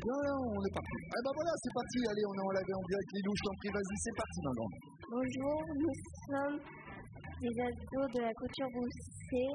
Là, on est parti. Eh ben voilà, c'est parti. Allez, on est en live en direct. Lilou, je t'en prie, vas-y, c'est parti, ma grande. Bonjour, nous sommes des ados de la Couture Boussée,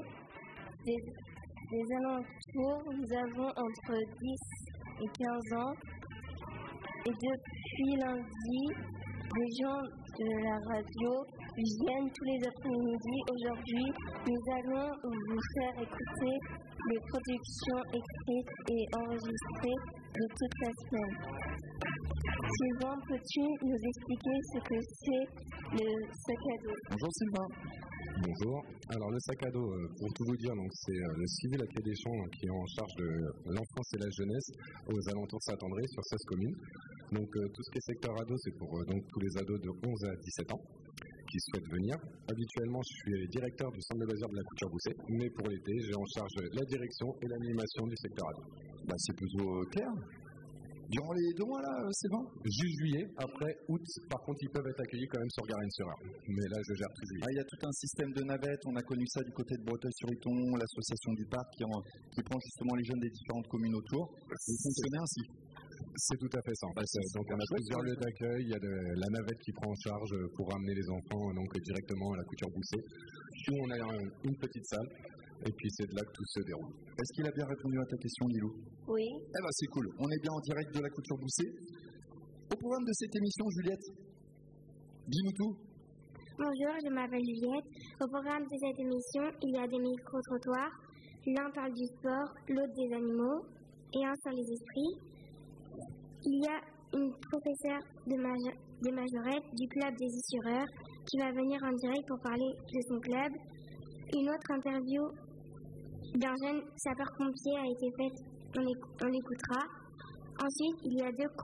des alentours. Nous avons entre 10 et 15 ans. Et depuis lundi, les gens de la radio viennent tous les après-midi. Aujourd'hui, nous allons vous faire écouter les productions écrites et enregistrées de toute la semaine. Sylvain, peux-tu nous expliquer ce que c'est le sac à dos? Bonjour Sylvain. Bonjour. Alors le sac à dos, pour tout vous dire, donc c'est le civil à Pied-des-Champs qui est en charge de l'enfance et la jeunesse aux alentours de Saint-André sur 16 communes. Donc tout ce qui est secteur ado, c'est pour donc tous les ados de 11 à 17 ans qui souhaitent venir. Habituellement, je suis directeur du centre de loisirs de la Couture Boussée, mais pour l'été, j'ai en charge la direction et l'animation du secteur ado. Bah, c'est plutôt clair. Durant les 2 mois, là, c'est bon. Juste juillet, après août, par contre, ils peuvent être accueillis quand même sur Garenne-sur-Eure. Mais là, je gère tout juillet. Il y a tout un système de navettes. On a connu ça du côté de Breteuil-sur-Iton, l'association du parc qui prend justement les jeunes des différentes communes autour. Vous fonctionnez ainsi. C'est tout à fait ça. Donc on a plusieurs lieux d'accueil. Il y a la navette qui prend en charge pour ramener les enfants donc directement à la Couture Boussée. Où on a une petite salle. Et puis c'est de là que tout se déroule. Est-ce qu'il a bien répondu à ta question, Lilou? Oui. Eh ben c'est cool. On est bien en direct de la Couture Boussée. Au programme de cette émission, Juliette, dis-nous tout. Bonjour, je m'appelle Juliette. Au programme de cette émission, il y a des micro-trottoirs. L'un parle du sport, l'autre des animaux et un sur les esprits. Il y a une professeure de majorette du club des Issureurs qui va venir en direct pour parler de son club. Une autre interview d'un jeune sapeur-pompier a été faite, on l'écoutera. Ensuite, il y a 2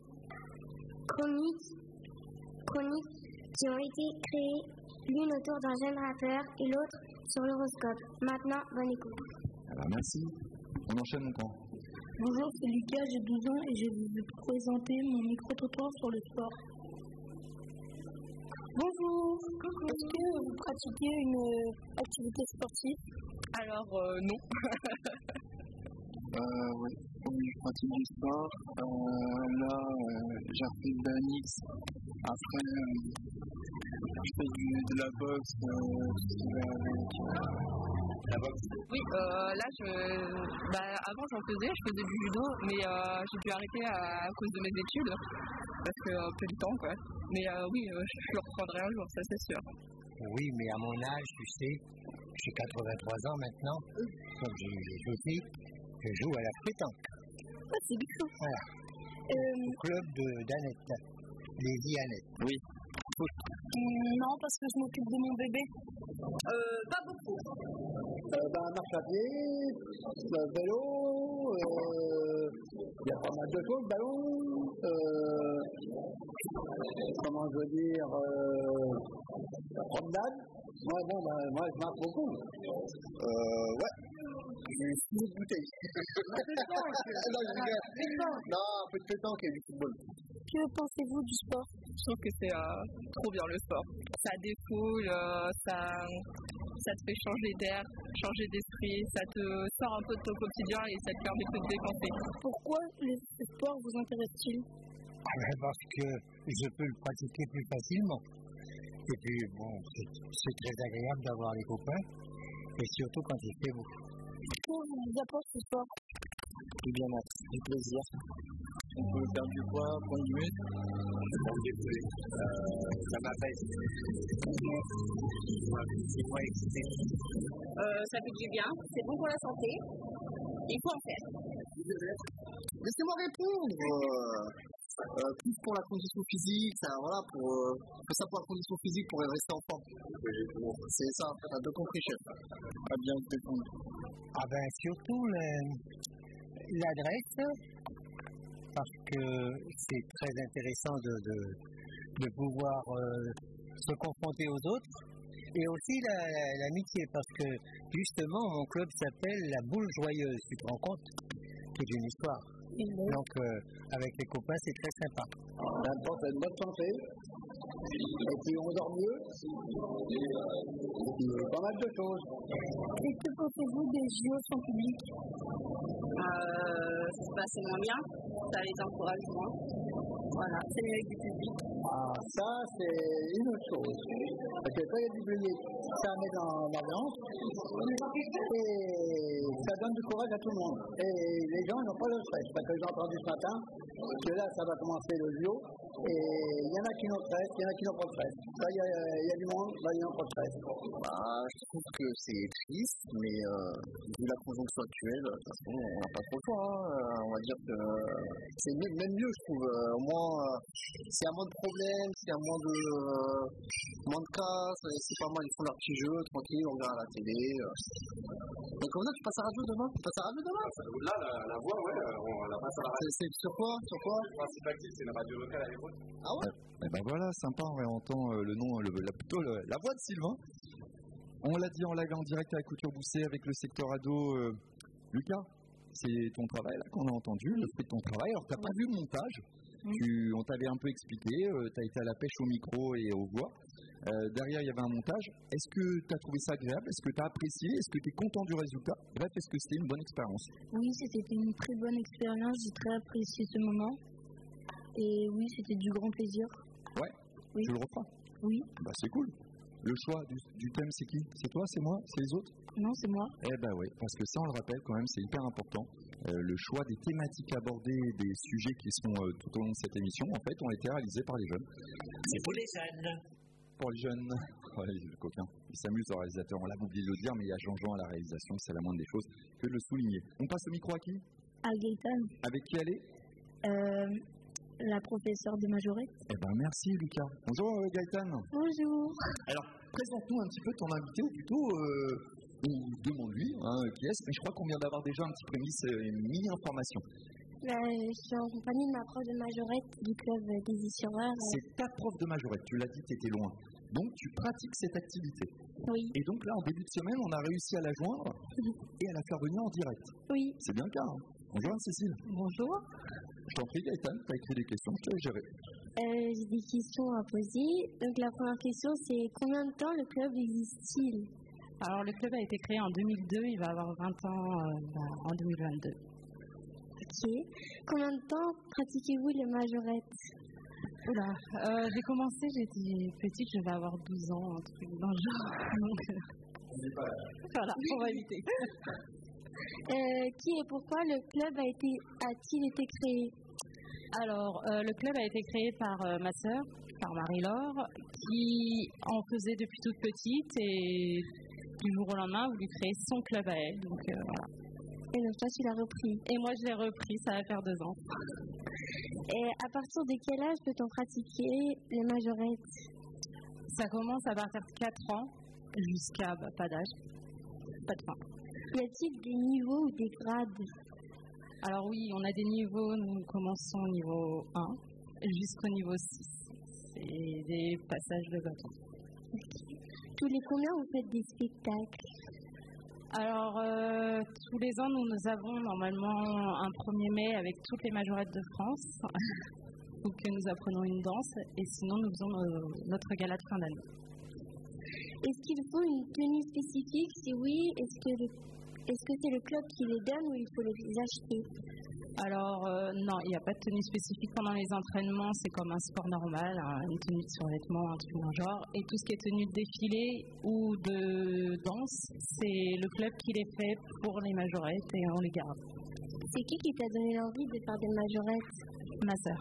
chroniques qui ont été créées, l'une autour d'un jeune rappeur et l'autre sur l'horoscope. Maintenant, bonne écoute. Alors, merci. On enchaîne mon camp. Bonjour, c'est Lucas, j'ai 12 ans et je vais vous présenter mon micro-trottoir sur le sport. Bonjour, est-ce que vous pratiquez une activité sportive? Alors, non. Oui, je pratique du sport. Là, j'ai repris de la mix. Après, je fais de la boxe, tout ce qui va avec. La boxe? Oui, là, avant j'en faisais, je faisais du judo, mais j'ai dû arrêter à cause de mes études, parce que peu de temps, quoi. Mais oui, je le reprendrai un jour, ça c'est sûr. Oui, mais à mon âge, tu sais, j'ai 83 ans maintenant, comme j'ai aussi, je joue à la pétanque. Ah, c'est bien. Voilà. Au club d'Annette, les Annette. Oui. Non, parce que je m'occupe de mon bébé. Pas beaucoup. Marche à pied, vélo, il y a pas mal de choses, ballon, comment je veux dire, promenade. Moi, je marche beaucoup. Ouais. J'ai une petite bouteille. Non, un peu de pétanque et du football. Que pensez-vous du sport? Je trouve que c'est trop bien le sport. Ça défoule, ça te fait changer d'air, changer d'esprit, ça te sort un peu de ton quotidien et ça te permet de te dépenser. Pourquoi le sport vous intéresse-t-il? Parce que je peux le pratiquer plus facilement. Et puis, bon, c'est très agréable d'avoir les copains, et surtout quand il fait beau. Que vous apporte ce sport? Du bien-être, du plaisir. On peut perdre du poids, prendre du muscle. Ça m'appelle. C'est moi excité. Ça fait du bien, c'est bon pour la santé, il faut en faire. Laissez-moi répondre. Plus pour la condition physique, voilà, pour la condition physique pour rester en forme. C'est ça, t'as bien compris, chef. Pas bien vous défendre. Ah ben surtout l'adresse, parce que c'est très intéressant de pouvoir se confronter aux autres, et aussi l'amitié, parce que justement mon club s'appelle la Boule Joyeuse, tu te rends compte? C'est une histoire. Donc avec les copains c'est très sympa. N'importe, une bonne santé, et puis on dort mieux, et puis pas mal de choses. Et que pensez-vous des JO sans public? Ça se passe moins bien. ça les encourage moins. Voilà, c'est mieux avec du public. Ah, ça, c'est une autre chose. Parce que quand il y a du public, ça met dans l'ambiance et ça donne du courage à tout le monde. Et les gens n'ont pas le stress. Parce que j'ai entendu ce matin que là, ça va commencer le duo. Et il y en a qui n'ont stress, il y en a qui n'ont pas de stress. Là, il y a du monde, là, il n'y a pas de stress. Je trouve que c'est triste, mais vu la conjonction actuelle, de toute façon, on n'a pas trop le choix. On va dire que c'est même mieux, je trouve. Au moins, s'il y a moins de problèmes, s'il y a moins de cas, c'est pas mal, ils font leur petit jeu, tranquille, on regarde à la télé. Donc, comme ça, tu passes à la radio demain? Tu passes à la radio demain? Là, la voix, ouais, on la passe à la radio. C'est sur quoi? Le principe actif, c'est la radio locale à l'époque. Ah ouais? Et ben voilà, sympa, on réentend le nom, plutôt la voix de Sylvain. On l'a dit en live en direct à la Couture Bousset avec le secteur ado. Lucas, c'est ton travail là qu'on a entendu, le fruit de ton travail. Alors t'as pas vu le montage, on t'avait un peu expliqué, tu as été à la pêche au micro et aux voix. Derrière il y avait un montage. Est-ce que tu as trouvé ça agréable? Est-ce que tu as apprécié? Est-ce que tu es content du résultat? Bref, est-ce que c'était une bonne expérience? Oui, c'était une très bonne expérience, j'ai très apprécié ce moment. Et oui, c'était du grand plaisir. Ouais, oui. Tu le referas? Oui. Bah c'est cool. Le choix du thème, c'est qui? C'est toi, c'est moi, c'est les autres? Non, c'est moi. Eh ben oui, parce que ça, on le rappelle quand même, c'est hyper important. Le choix des thématiques abordées, des sujets qui sont tout au long de cette émission, en fait, ont été réalisés par les jeunes. C'est pour les jeunes. Pour les jeunes. Ouais, le coquin. Il s'amuse, le réalisateur. On l'a oublié de le dire, mais il y a Jean-Jean à la réalisation, c'est la moindre des choses que de le souligner. On passe au micro à qui? À Gaëtan. Avec qui elle est? La professeure de majorette. Eh ben merci Lucas. Bonjour Gaëtan. Bonjour. Alors, présente-nous un petit peu ton invité, ou plutôt, demande-lui qui est-ce, mais je crois qu'on vient d'avoir déjà un petit prémisse, une mini-information. Je suis en compagnie de ma prof de majorette du club des Issureurs. C'est ta prof de majorette, tu l'as dit, tu étais loin. Donc tu pratiques cette activité. Oui. Et donc là, en début de semaine, on a réussi à la joindre et à la faire venir en direct. Oui. C'est bien le cas. Bonjour Cécile. Bonjour. Je t'en prie Gaëtan, tu as écrit des questions, je te laisse gérer. J'ai des questions à poser. Donc la première question, c'est combien de temps le club existe-t-il? Alors le club a été créé en 2002, il va avoir 20 ans en 2022. Ok. Combien de temps pratiquez-vous les majorettes? Oula, j'ai commencé, j'étais petite, je vais avoir 12 ans, un truc dans le genre. Donc, voilà, on va éviter. Qui et pourquoi le club a-t-il été créé? Alors, le club a été créé par ma sœur, par Marie-Laure, qui en faisait depuis toute petite et du jour au lendemain a voulu créer son club à elle. Donc, voilà. Et donc toi, tu l'as repris? Et moi, je l'ai repris, ça va faire 2 ans. Et à partir de quel âge peut-on pratiquer les majorettes? Ça commence à partir de 4 ans jusqu'à pas d'âge, pas de fin. Y a-t-il des niveaux ou des grades? Alors oui, on a des niveaux, nous commençons au niveau 1 jusqu'au niveau 6. C'est des passages de bâton. Okay. Tous les combien vous faites des spectacles? Alors, tous les ans, nous avons normalement un 1er mai avec toutes les majorettes de France. Donc, nous apprenons une danse et sinon, nous faisons notre gala de fin d'année. Est-ce qu'il faut une tenue spécifique? Si oui, est-ce que c'est le club qui les donne ou il faut les acheter? Alors, non, il n'y a pas de tenue spécifique pendant les entraînements, c'est comme un sport normal, une tenue de survêtement, un truc dans le genre. Et tout ce qui est tenue de défilé ou de danse, c'est le club qui les fait pour les majorettes et on les garde. C'est qui t'a donné l'envie de faire des majorettes? Ma sœur.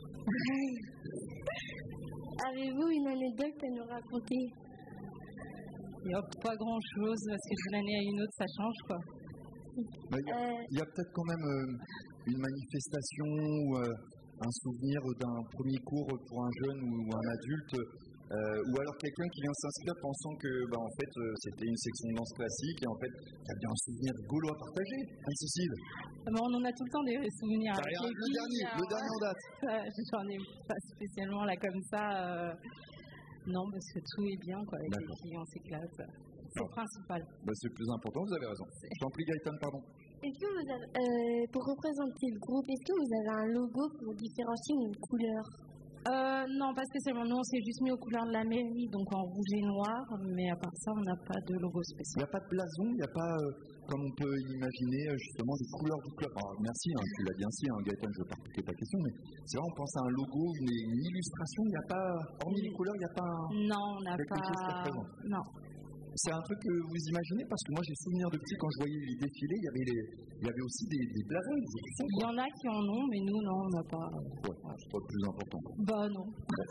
Avez-vous une anecdote à nous raconter? Il n'y a pas grand-chose, parce que d'une année à une autre, ça change, quoi. Il y a peut-être quand même une manifestation ou un souvenir d'un premier cours pour un jeune ou un adulte, ou alors quelqu'un qui vient s'inscrire pensant que en fait, c'était une section de danse classique et en fait, il y a bien un souvenir rigolo à partager, hein, Cécile? On en a tout le temps des souvenirs. Le dernier en date. J'en ai pas spécialement là comme ça. Non, parce que tout est bien, quoi. Avec les filles, on s'éclate. C'est le principal. C'est le plus important, vous avez raison. Je t'en prie, Gaëtan, pardon. Est-ce que vous avez, pour représenter le groupe, est-ce que vous avez un logo pour différencier une couleur? Non, pas spécialement. Nous, on s'est juste mis aux couleurs de la mairie, donc en rouge et noir, mais à part ça, on n'a pas de logo Il spécial. n'y a pas de blason, il n'y a pas, comme on peut imaginer, justement, des couleurs du club. Alors, merci, tu l'as dit ainsi, Gaëtan, je ne veux pas répéter ta question, mais c'est vrai, on pense à un logo, une illustration, il n'y a pas, hormis les couleurs, il n'y a pas Non, on n'a quelque chose qui pas. représente. Non. C'est un truc que vous imaginez, parce que moi j'ai souvenir de petit, quand je voyais les défilés, il y avait aussi des blasons. Il y en a qui en ont, mais nous, non, on n'a pas. Ouais, c'est pas le plus important. Bah non.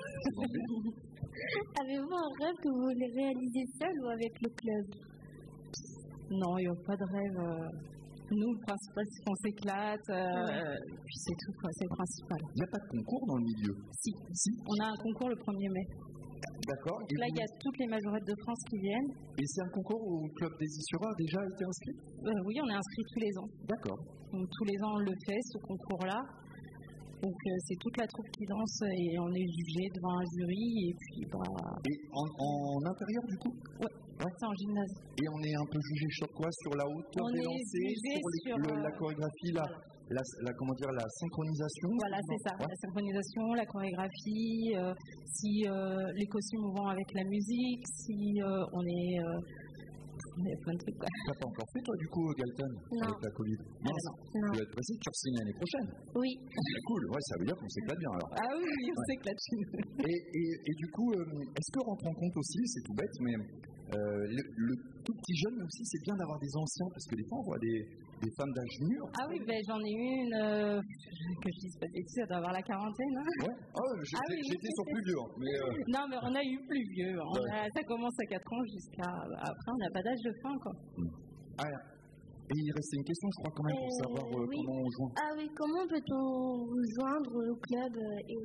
Avez-vous un rêve que vous voulez réaliser seul ou avec le club? Non, il n'y a pas de rêve. Nous, le principal, c'est qu'on s'éclate, puis c'est tout, quoi, c'est le principal. Il n'y a pas de concours dans le milieu? Si. On a un concours le 1er mai. D'accord. Donc là, il y a toutes les majorettes de France qui viennent. Et c'est un concours où le club des Issureurs a déjà été inscrit? Oui, on est inscrit tous les ans. D'accord. Donc tous les ans, on le fait, ce concours-là. Donc c'est toute la troupe qui danse et on est jugé devant un jury. Et puis, Et en intérieur, du coup? Ouais, c'est en gymnase. Et on est un peu jugé sur quoi? Sur la hauteur des lancers, sur la chorégraphie, la synchronisation? Voilà, c'est ça. Ouais. La synchronisation, la chorégraphie, si les costumes vont avec la musique, si on est... il y a plein de trucs, quoi. T'as pas encore fait, toi, du coup, Gaëtan? Non. Avec la Covid? Non. Tu vas être précis, tu re-signes l'année prochaine? Oui. C'est cool, ouais, ça veut dire qu'on s'éclate bien, alors. Ah oui, on s'éclate. Et du coup, est-ce que rentre en compte aussi, c'est tout bête, mais le tout petit jeune aussi, c'est bien d'avoir des anciens, parce que des fois, on voit des femmes d'âge mûr. Ah oui, j'en ai une, que je dise pas de bêtises, elle doit avoir la quarantaine. Hein. Ouais, j'étais sur plus vieux. Mais Non, mais on a eu plus vieux. Ça commence à 4 ans jusqu'à... Après, on n'a pas d'âge de fin, quoi. Et il restait une question, je crois, quand même, pour savoir comment on joint. Ah oui, comment peut-on vous joindre au club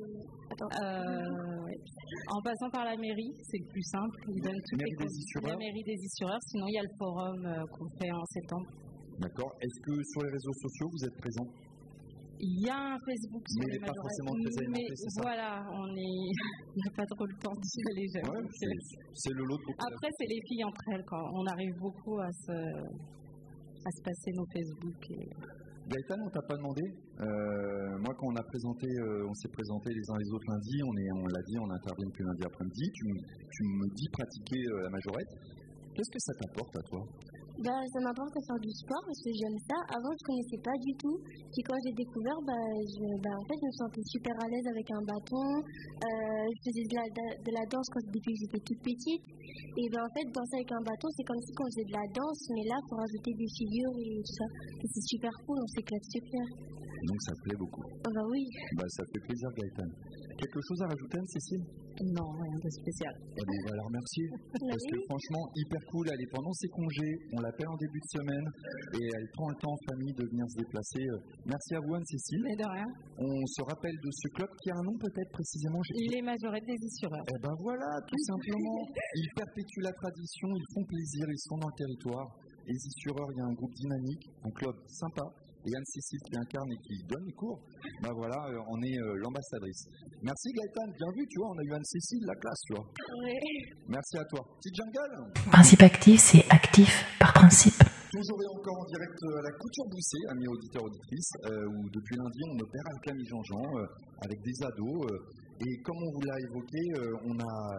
En passant par la mairie, c'est le plus simple. Ils donnent toutes les Issureurs. La mairie des Issureurs. Sinon, il y a le forum qu'on fait en septembre. D'accord. Est-ce que sur les réseaux sociaux, vous êtes présents? Il y a un Facebook sur les pas forcément très alimenté, c'est ça? Voilà, il n'y a pas trop le temps d'y aller. Ouais, c'est le lot de beaucoup. Après, c'est les filles entre elles, quand on arrive beaucoup à se passer nos Facebook. Gaëtan, on t'a pas demandé. Moi, quand on s'est présenté les uns les autres lundi, on l'a dit, on intervient depuis lundi après-midi. Tu me dis pratiquer la majorette. Qu'est-ce que ça t'apporte à toi? Ça m'apporte à faire du sport parce que j'aime ça. Avant, je connaissais pas du tout. Puis quand j'ai découvert, en fait, je me sentais super à l'aise avec un bâton. Je faisais de la danse depuis que j'étais toute petite. Et en fait, danser avec un bâton, c'est comme si on faisait de la danse, mais là, il faut rajouter des figures et tout ça. Et c'est super cool, on s'éclate super. Donc ça te plaît beaucoup? Oui. Ça fait plaisir, Gaëtan. Quelque chose à rajouter, Anne-Cécile? Non, rien de spécial. On va la remercier. Parce que franchement, hyper cool. Elle est pendant ses congés. On l'appelle en début de semaine. Et elle prend le temps en famille de venir se déplacer. Merci à vous, Anne-Cécile. Mais de rien. On se rappelle de ce club qui a un nom peut-être précisément. Les majorettes des Issureurs. Eh ben voilà, tout simplement. Ils perpétuent la tradition. Ils font plaisir. Ils sont dans le territoire. Les Issureurs, il y a un groupe dynamique, un club sympa. Et Anne-Cécile qui incarne et qui donne les cours, on est l'ambassadrice. Merci Gaëtan, bien vu, tu vois, on a eu Anne-Cécile, la classe, tu vois. Oui. Merci à toi. Petite jungle. Principe actif, c'est actif par principe. Toujours et encore en direct à la Couture Boussée, amis auditeurs, auditrices, où depuis lundi on opère avec Camille Jean-Jean, avec des ados. Et comme on vous l'a évoqué, on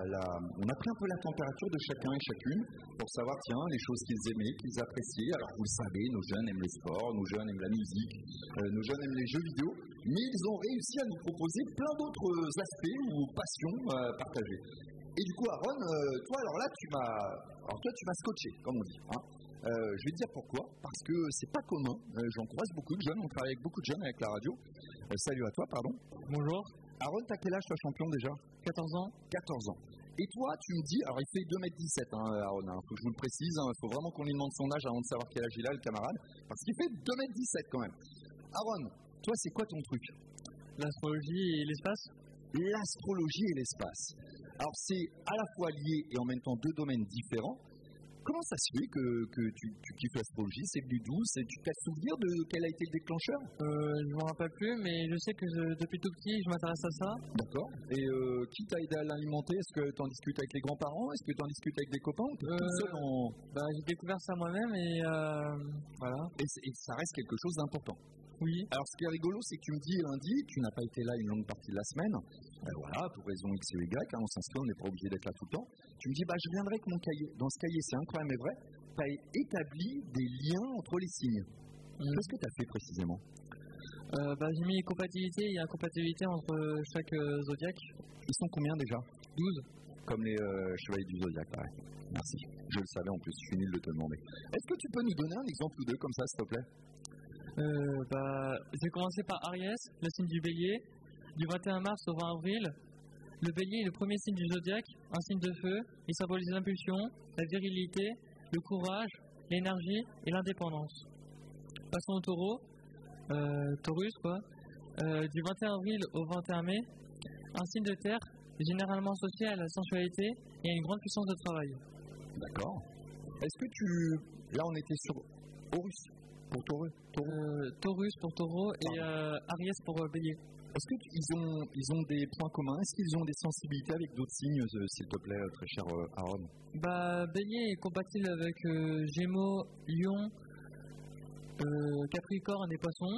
a pris un peu la température de chacun et chacune pour savoir, les choses qu'ils aimaient, qu'ils appréciaient. Alors vous le savez, nos jeunes aiment le sport, nos jeunes aiment la musique, nos jeunes aiment les jeux vidéo, mais ils ont réussi à nous proposer plein d'autres aspects ou passions à partager. Et du coup, Aaron, toi tu m'as scotché, comme on dit. Je vais te dire pourquoi, parce que c'est pas commun, j'en croise beaucoup de jeunes, on travaille avec beaucoup de jeunes avec la radio. Salut à toi, pardon. Bonjour. Aaron, t'as quel âge, toi, champion, déjà? 14 ans. 14 ans. Et toi, tu me dis, alors il fait 2m17, Aaron, faut que je vous le précise, faut vraiment qu'on lui demande son âge avant de savoir quel âge il a, le camarade, parce qu'il fait 2m17 quand même. Aaron, toi, c'est quoi ton truc? L'astrologie et l'espace. L'astrologie et l'espace. Alors c'est à la fois lié et en même temps deux domaines différents. Comment ça se fait que tu kiffes l'astrologie? C'est venu d'où? Tu as souvenir de quel a été le déclencheur? Je ne me rappelle plus, mais je sais que depuis tout petit, je m'intéresse à ça. D'accord. Et qui t'a aidé à l'alimenter? Est-ce que tu en discutes avec les grands-parents? Est-ce que tu en discutes avec des copains? J'ai découvert ça moi-même et voilà. Et ça reste quelque chose d'important. Oui. Alors, ce qui est rigolo, c'est que tu me dis lundi, tu n'as pas été là une longue partie de la semaine. Voilà, pour raison X ou Y, on s'inscrit, on n'est pas obligé d'être là tout le temps. Tu me dis, je viendrai avec mon cahier. Dans ce cahier, c'est incroyable mais vrai, tu as établi des liens entre les signes. Qu'est-ce que tu as fait précisément? J'ai mis compatibilité, il y a incompatibilité entre chaque zodiaque. Ils sont combien déjà? 12. Comme les chevaliers du zodiaque, pareil. Merci. Je le savais en plus, je suis nul de te demander. Est-ce que tu peux nous donner un exemple ou deux comme ça, s'il te plaît? J'ai commencé par Aries, le signe du bélier, du 21 mars au 20 avril. Le bélier est le premier signe du zodiaque, un signe de feu. Il symbolise l'impulsion, la virilité, le courage, l'énergie et l'indépendance. Passons au taureau, Taurus quoi. Du 21 avril au 21 mai, un signe de terre, généralement associé à la sensualité et à une grande puissance de travail. D'accord. Est-ce que là on était sur Horus pour taureau. Taurus pour taureau et Aries pour bélier. Est-ce qu'ils ont des points communs? Est-ce qu'ils ont des sensibilités avec d'autres signes, s'il te plaît, très cher Aaron? Bélier est compatible avec Gémeaux, Lion, Capricorne et Poisson.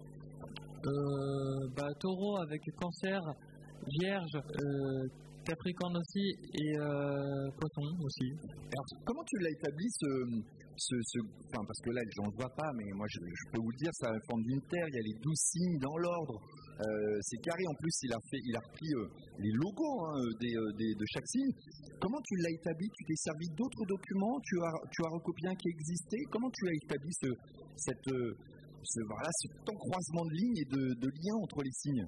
Taureau avec Cancer, Vierge, Capricorne aussi et Poisson aussi. Alors, comment tu l'as établi parce que là, les gens ne le voient pas, mais moi je peux vous le dire, ça a la forme d'une terre, il y a les 12 signes dans l'ordre. C'est carré, en plus, il a repris les logos de chaque signe. Comment tu l'as établi? Tu t'es servi d'autres documents? Tu as recopié un qui existait? Comment tu as établi cet encroisement de lignes et de liens entre les signes?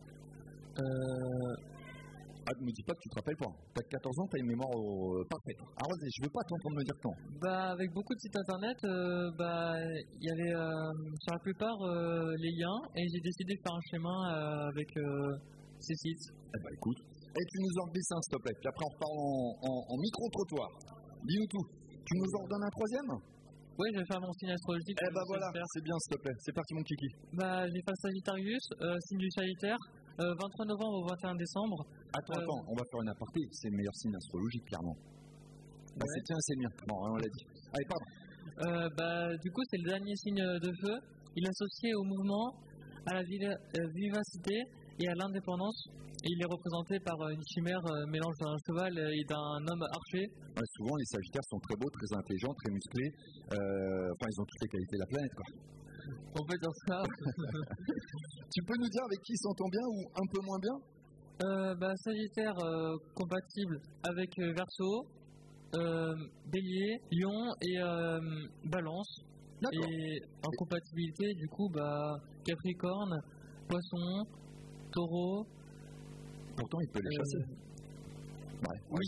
Ne me dis pas que tu te rappelles pas. T'as 14 ans, t'as une mémoire parfaite. Alors vas-y, je veux pas t'entendre me dire quand. Avec beaucoup de sites internet, il y avait sur la plupart les liens et j'ai décidé de faire un schéma avec ces sites. Écoute, et tu nous en redescends s'il te plaît, puis après on repart en micro-trottoir. Dis-nous tout. Tu nous en redonnes un troisième? Oui, je vais faire mon signe astrologique. Voilà, c'est bien s'il te plaît. C'est parti mon kiki. J'ai fait Sagittarius, signe du Sagittaire, 23 novembre au 21 décembre. Attends, on va faire une aparté. C'est le meilleur signe astrologique, clairement. C'est le mien. Bon, on l'a dit. Allez, pardon. Du coup, c'est le dernier signe de feu. Il est associé au mouvement, à la vivacité et à l'indépendance. Et il est représenté par une chimère mélange d'un cheval et d'un homme archer. Souvent, les Sagittaires sont très beaux, très intelligents, très musclés. Ils ont toutes les qualités de la planète, quoi. On peut dire ça. Tu peux nous dire avec qui ils s'entendent bien ou un peu moins bien? Sagittaire compatible avec Verseau, Bélier, Lion et Balance. D'accord. Et en compatibilité, du coup, Capricorne, Poisson, Taureau. Pourtant, il peut les chasser. Oui.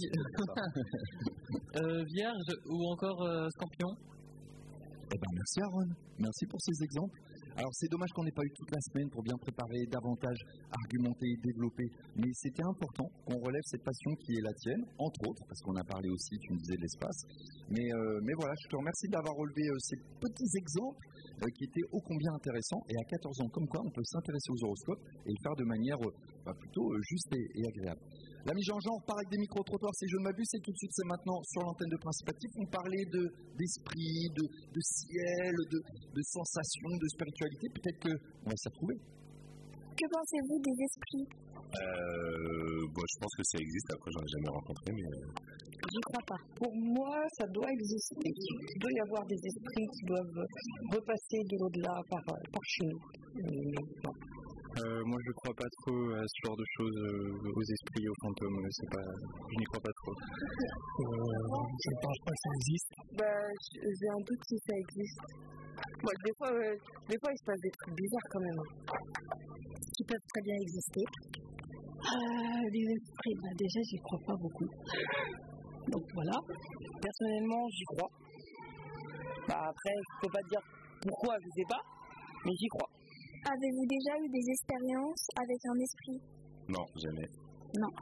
Vierge ou encore Scorpion. Merci Aaron, merci pour ces exemples. Alors c'est dommage qu'on n'ait pas eu toute la semaine pour bien préparer, davantage argumenter, développer, mais c'était important qu'on relève cette passion qui est la tienne, entre autres, parce qu'on a parlé aussi, tu me disais, de l'espace. Mais voilà, je te remercie d'avoir relevé ces petits exemples qui étaient ô combien intéressants, et à 14 ans comme quoi on peut s'intéresser aux horoscopes et le faire de manière plutôt juste et agréable. L'ami Jean-Jean repart avec des micro-trottoirs, si je ne m'abuse, et tout de suite c'est maintenant sur l'antenne de Principe Actif. On parlait d'esprit, de ciel, de sensations, de spiritualité. Peut-être qu'on va s'y retrouver. Que pensez-vous des esprits? Je pense que ça existe, après j'en ai jamais rencontré, mais... J'y crois pas. Pour moi, ça doit exister. Il doit y avoir des esprits qui doivent repasser de l'au-delà par chez nous. Moi je ne crois pas trop à ce genre de choses, aux esprits, aux fantômes, je n'y crois pas trop. Je ne pense pas que ça existe. J'ai un doute si ça existe. Des fois il se passe des trucs bizarres quand même. Qui peuvent très bien exister. Les esprits, déjà j'y crois pas beaucoup. Donc voilà. Personnellement j'y crois. Après je peux pas te dire pourquoi, je sais pas, mais j'y crois. Avez-vous déjà eu des expériences avec un esprit? Non, jamais. Non.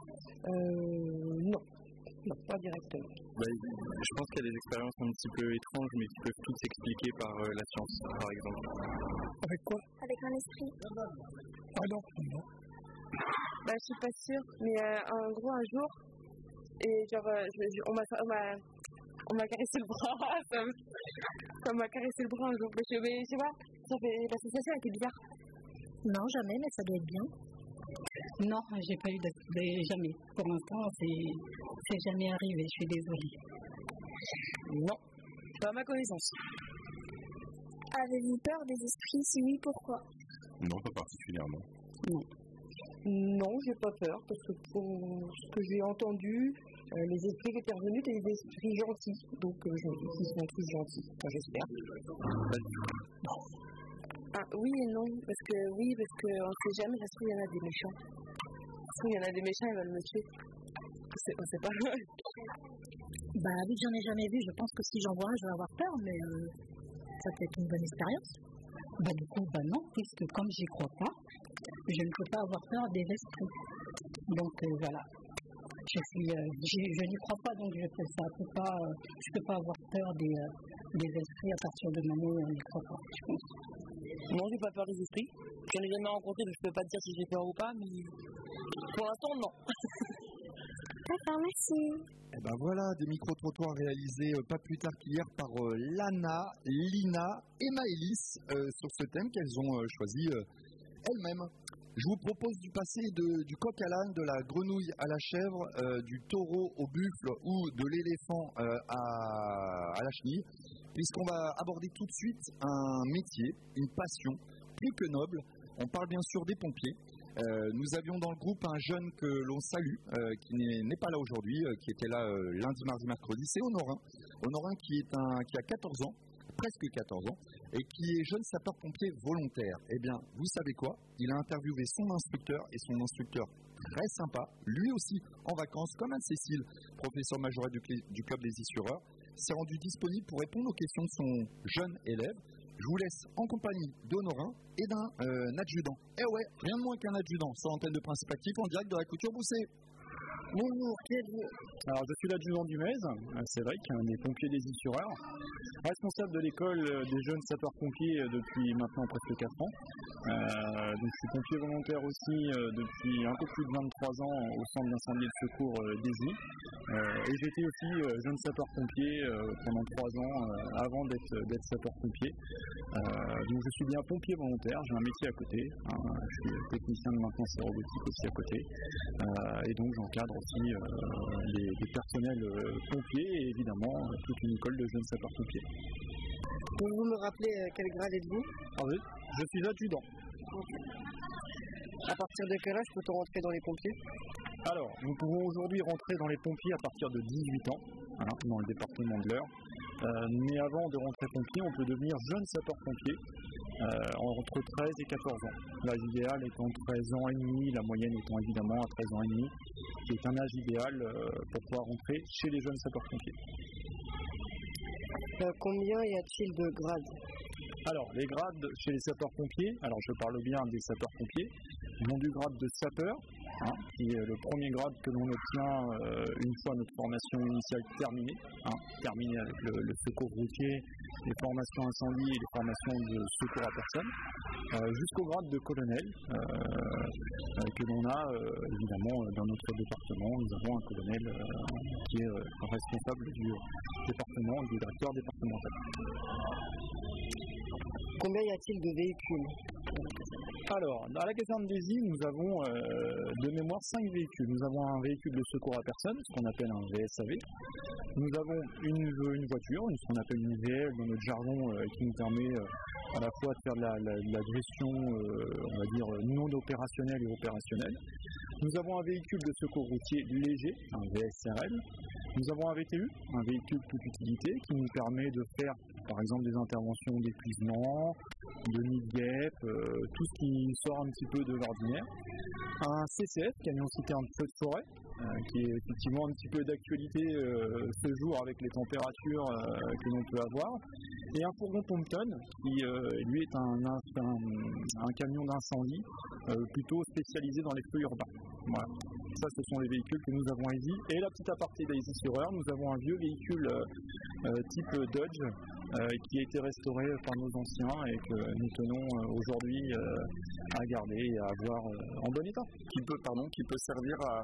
Non, pas directement. Je pense qu'il y a des expériences un petit peu étranges, mais qui peuvent toutes s'expliquer par la science, par exemple. Avec quoi? Avec un esprit. Ah non. Je suis pas sûre, mais en gros un jour, et genre, on m'a caressé le bras, ça m'a caressé le bras un jour. Je sais pas, l'association était bizarre? Non, jamais, mais ça doit être bien. Non, j'ai pas eu jamais. Pour l'instant, c'est jamais arrivé, je suis désolée. Non, pas à ma connaissance. Avez-vous peur des esprits? Si oui, pourquoi? Non, pas particulièrement. Non, j'ai pas peur, parce que pour ce que j'ai entendu, les esprits qui étaient revenus étaient des esprits gentils. Donc, je me dis qu'ils sont tous gentils, enfin, j'espère. Ah, oui et non, parce qu'on ne sait jamais, ça se trouve, il y en a des méchants. Ça se trouve, il y en a des méchants, ils veulent me tuer. On sait pas. Bah, vu que j'en ai jamais vu, je pense que si j'en vois un, je vais avoir peur, mais ça peut être une bonne expérience. Bah, du coup, non, puisque comme j'y crois pas, je ne peux pas avoir peur des esprits. Donc, voilà. Je n'y crois pas, donc je peux pas avoir peur des esprits à partir du moment où on n'y croit pas, je pense. Non, j'ai pas peur des esprits. J'en ai jamais rencontré, donc je peux pas te dire si j'ai peur ou pas, mais pour l'instant, non. D'accord, merci. Et ben voilà, des micro-trottoirs réalisés pas plus tard qu'hier par Lana, Lina et Maëlys sur ce thème qu'elles ont choisi elles-mêmes. Je vous propose du passer du coq à l'âne, de la grenouille à la chèvre, du taureau au buffle ou de l'éléphant à la chenille, puisqu'on va aborder tout de suite un métier, une passion plus que noble. On parle bien sûr des pompiers. Nous avions dans le groupe un jeune que l'on salue, qui n'est pas là aujourd'hui, qui était là lundi, mardi, mercredi. C'est Honorin. Honorin qui a 14 ans. Presque 14 ans, et qui est jeune sapeur-pompier volontaire. Eh bien, vous savez quoi? Il a interviewé son instructeur, et son instructeur très sympa, lui aussi en vacances, comme Anne-Cécile, professeur majorette du club des Issureurs, s'est rendu disponible pour répondre aux questions de son jeune élève. Je vous laisse en compagnie d'Honorin et d'un adjudant. Eh ouais, rien de moins qu'un adjudant, sur l'antenne de Principe Actif, en direct de la Couture Boussée. Bonjour, qui êtes-vous? Alors, je suis l'adjudant du MES, c'est vrai, des pompiers des Issureurs, responsable de l'école des jeunes sapeurs-pompiers depuis maintenant presque 4 ans. Donc, je suis pompier volontaire aussi depuis un peu plus de 23 ans au centre d'incendie et de secours d'Esny. Et j'étais aussi jeune sapeur-pompier pendant 3 ans avant d'être sapeur-pompier. Donc, je suis bien pompier volontaire, j'ai un métier à côté. Je suis technicien de maintenance et robotique aussi à côté. Et donc, j'encadre aussi les personnels pompiers et évidemment toute une école de jeunes sapeurs-pompiers. Pouvez-vous me rappeler quel grade êtes-vous? Oui, je suis adjudant. À partir de quel âge peut-on rentrer dans les pompiers? Alors, nous pouvons aujourd'hui rentrer dans les pompiers à partir de 18 ans, dans le département de l'Eure. Mais avant de rentrer pompier, on peut devenir jeune sapeur-pompier entre 13 et 14 ans. L'âge idéal étant 13 ans et demi, la moyenne étant évidemment à 13 ans et demi, qui est un âge idéal pour pouvoir rentrer chez les jeunes sapeurs-pompiers. Combien y a-t-il de grades? Alors, les grades chez les sapeurs-pompiers, alors je parle bien des sapeurs-pompiers, ils ont du grade de sapeur, qui est le premier grade que l'on obtient une fois notre formation initiale terminée, terminée avec le secours routier, les formations incendie et les formations de secours à personne, jusqu'au grade de colonel, que l'on a évidemment dans notre département. Nous avons un colonel qui est responsable du département, du directeur départemental. Combien y a-t-il de véhicules? Alors, dans la caserne des îles, nous avons de mémoire 5 véhicules. Nous avons un véhicule de secours à personne, ce qu'on appelle un VSAV. Nous avons une voiture, ce qu'on appelle une VL dans notre jargon, qui nous permet à la fois de faire de la gestion, on va dire, non opérationnelle et opérationnelle. Nous avons un véhicule de secours routier léger, un VSRL. Nous avons un VTU, un véhicule toute utilité, qui nous permet de faire, par exemple, des interventions d'épuisement, de nid de guêpe, tout ce qui sort un petit peu de l'ordinaire. Un CCF, camion citerne feu de forêt, qui est effectivement un petit peu d'actualité ce jour avec les températures que l'on peut avoir. Et un fourgon pompe-tonne, qui lui est un camion d'incendie plutôt spécialisé dans les feux urbains. Voilà. Ça, ce sont les véhicules que nous avons ici. Et la petite aparté des Issureurs, nous avons un vieux véhicule type Dodge qui a été restauré par nos anciens et que nous tenons aujourd'hui à garder et à avoir en bon état. Qui peut servir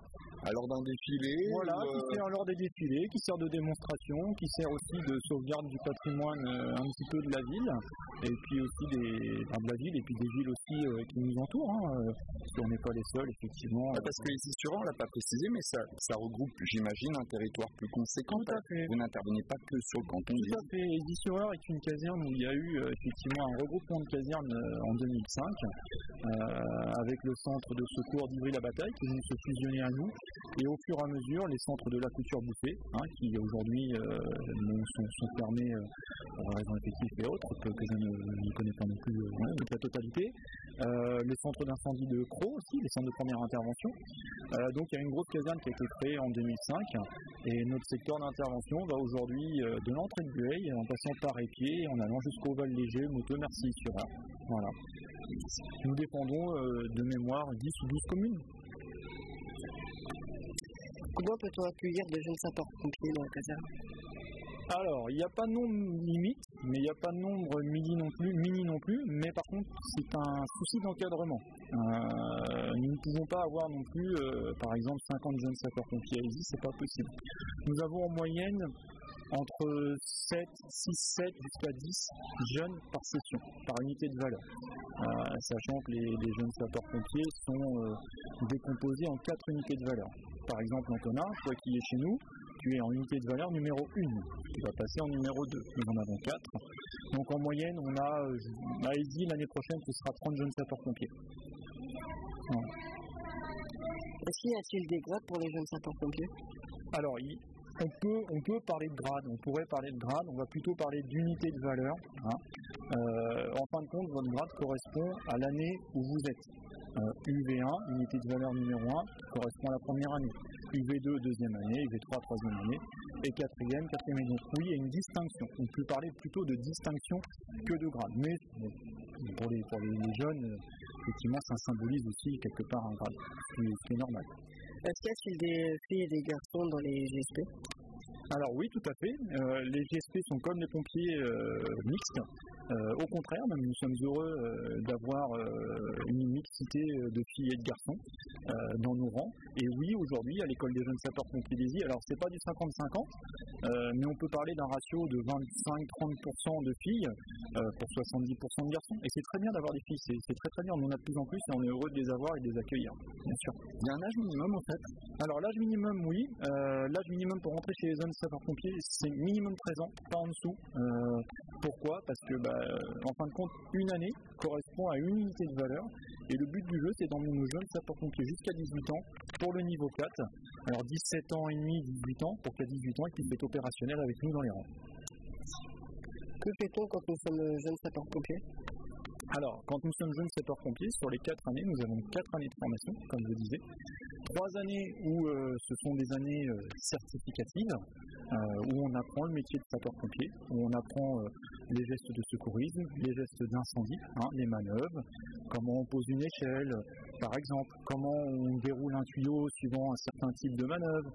lors d'un défilé. Voilà, qui sert lors des défilés, qui sert de démonstration, qui sert aussi de sauvegarde du patrimoine un petit peu de la ville, et puis aussi de la ville, et puis des villes aussi qui nous entourent, parce qu'on n'est pas les seuls, effectivement. Parce que les Issurins, on ne l'a pas précisé, mais ça regroupe, j'imagine, un territoire plus conséquent. Tout à fait. Vous n'intervenez pas que sur le canton. Tout à fait. Les Issurins est une caserne où il y a eu effectivement un regroupement de casernes en 2005, avec le centre de secours d'Ivry-la-Bataille qui vient se fusionner à nous, et au fur et à mesure les centres de la couture bouffée, qui aujourd'hui sont fermés pour raisons effectives et autres, que je ne connais pas non plus toute la totalité. Les centres d'incendie de Crau aussi, les centres de première intervention. Donc il y a une grosse caserne qui a été créée en 2005, et notre secteur d'intervention va aujourd'hui de l'entrée de Bueil en passant par Épied, en allant jusqu'au Val-Léger, Mouteux, Mercy, Issurins. Voilà. Nous défendons de mémoire 10 ou 12 communes. Comment peut-on accueillir des jeunes sapeurs-pompiers dans la caserne? Alors, il n'y a pas de nombre limite, mais il n'y a pas de nombre mini non plus, mais par contre, c'est un souci d'encadrement. Nous ne pouvons pas avoir non plus, par exemple, 50 jeunes sapeurs-pompiers à Ivry, c'est pas possible. Nous avons en moyenne entre 6, 7 jusqu'à 10 jeunes par session, par unité de valeur. Sachant que les jeunes sapeurs-pompiers sont décomposés en 4 unités de valeur. Par exemple, Antonin, toi qui es chez nous, tu es en unité de valeur numéro 1. Tu vas passer en numéro 2. Nous en avons 4. Donc en moyenne, on a, à Ivry, l'année prochaine, ce sera 30 jeunes sapeurs-pompiers. Voilà. Est-ce qu'il y a-t-il des grades pour les jeunes sapeurs-pompiers? Alors, on peut parler de grade, on pourrait parler de grade, on va plutôt parler d'unité de valeur. En fin de compte, votre grade correspond à l'année où vous êtes. UV1, unité de valeur numéro 1, correspond à la première année. UV2, deuxième année, UV3, troisième année, et quatrième année. Donc oui, il y a une distinction. On peut parler plutôt de distinction que de grade. Mais pour les jeunes, effectivement, ça symbolise aussi quelque part un grade, ce qui est normal. Est-ce qu'il y a des filles et des garçons dans les GSP? Alors oui, tout à fait. Les GSP sont comme les pompiers mixtes. Au contraire, même nous sommes heureux d'avoir une mixité de filles et de garçons dans nos rangs. Et oui, aujourd'hui, à l'école des jeunes sapeurs-pompiers d'Aisy, alors c'est pas du 50-50, mais on peut parler d'un ratio de 25-30% de filles pour 70% de garçons. Et c'est très bien d'avoir des filles, c'est très très bien. On en a de plus en plus et on est heureux de les avoir et de les accueillir, bien sûr. Il y a un âge minimum en fait? Alors l'âge minimum, oui. L'âge minimum pour rentrer chez les jeunes sapeurs-pompiers, c'est minimum 13 ans, pas en dessous. Pourquoi? Parce que en fin de compte, une année correspond à une unité de valeur et le but du jeu, c'est d'emmener nos jeunes sapeurs-pompiers jusqu'à 18 ans pour le niveau 4. Alors 17 ans et demi, 18 ans, pour qu'à 18 ans, ils puissent être opérationnels avec nous dans les rangs. Que fait-on quand nous sommes jeunes sapeurs-pompiers? Alors, quand nous sommes jeunes sapeurs-pompiers, sur les 4 années, nous avons 4 années de formation, comme je le disais. 3 années où ce sont des années certificatives, où on apprend le métier de sapeur-pompier, où on apprend les gestes de secourisme, les gestes d'incendie, les manœuvres, comment on pose une échelle, par exemple, comment on déroule un tuyau suivant un certain type de manœuvre.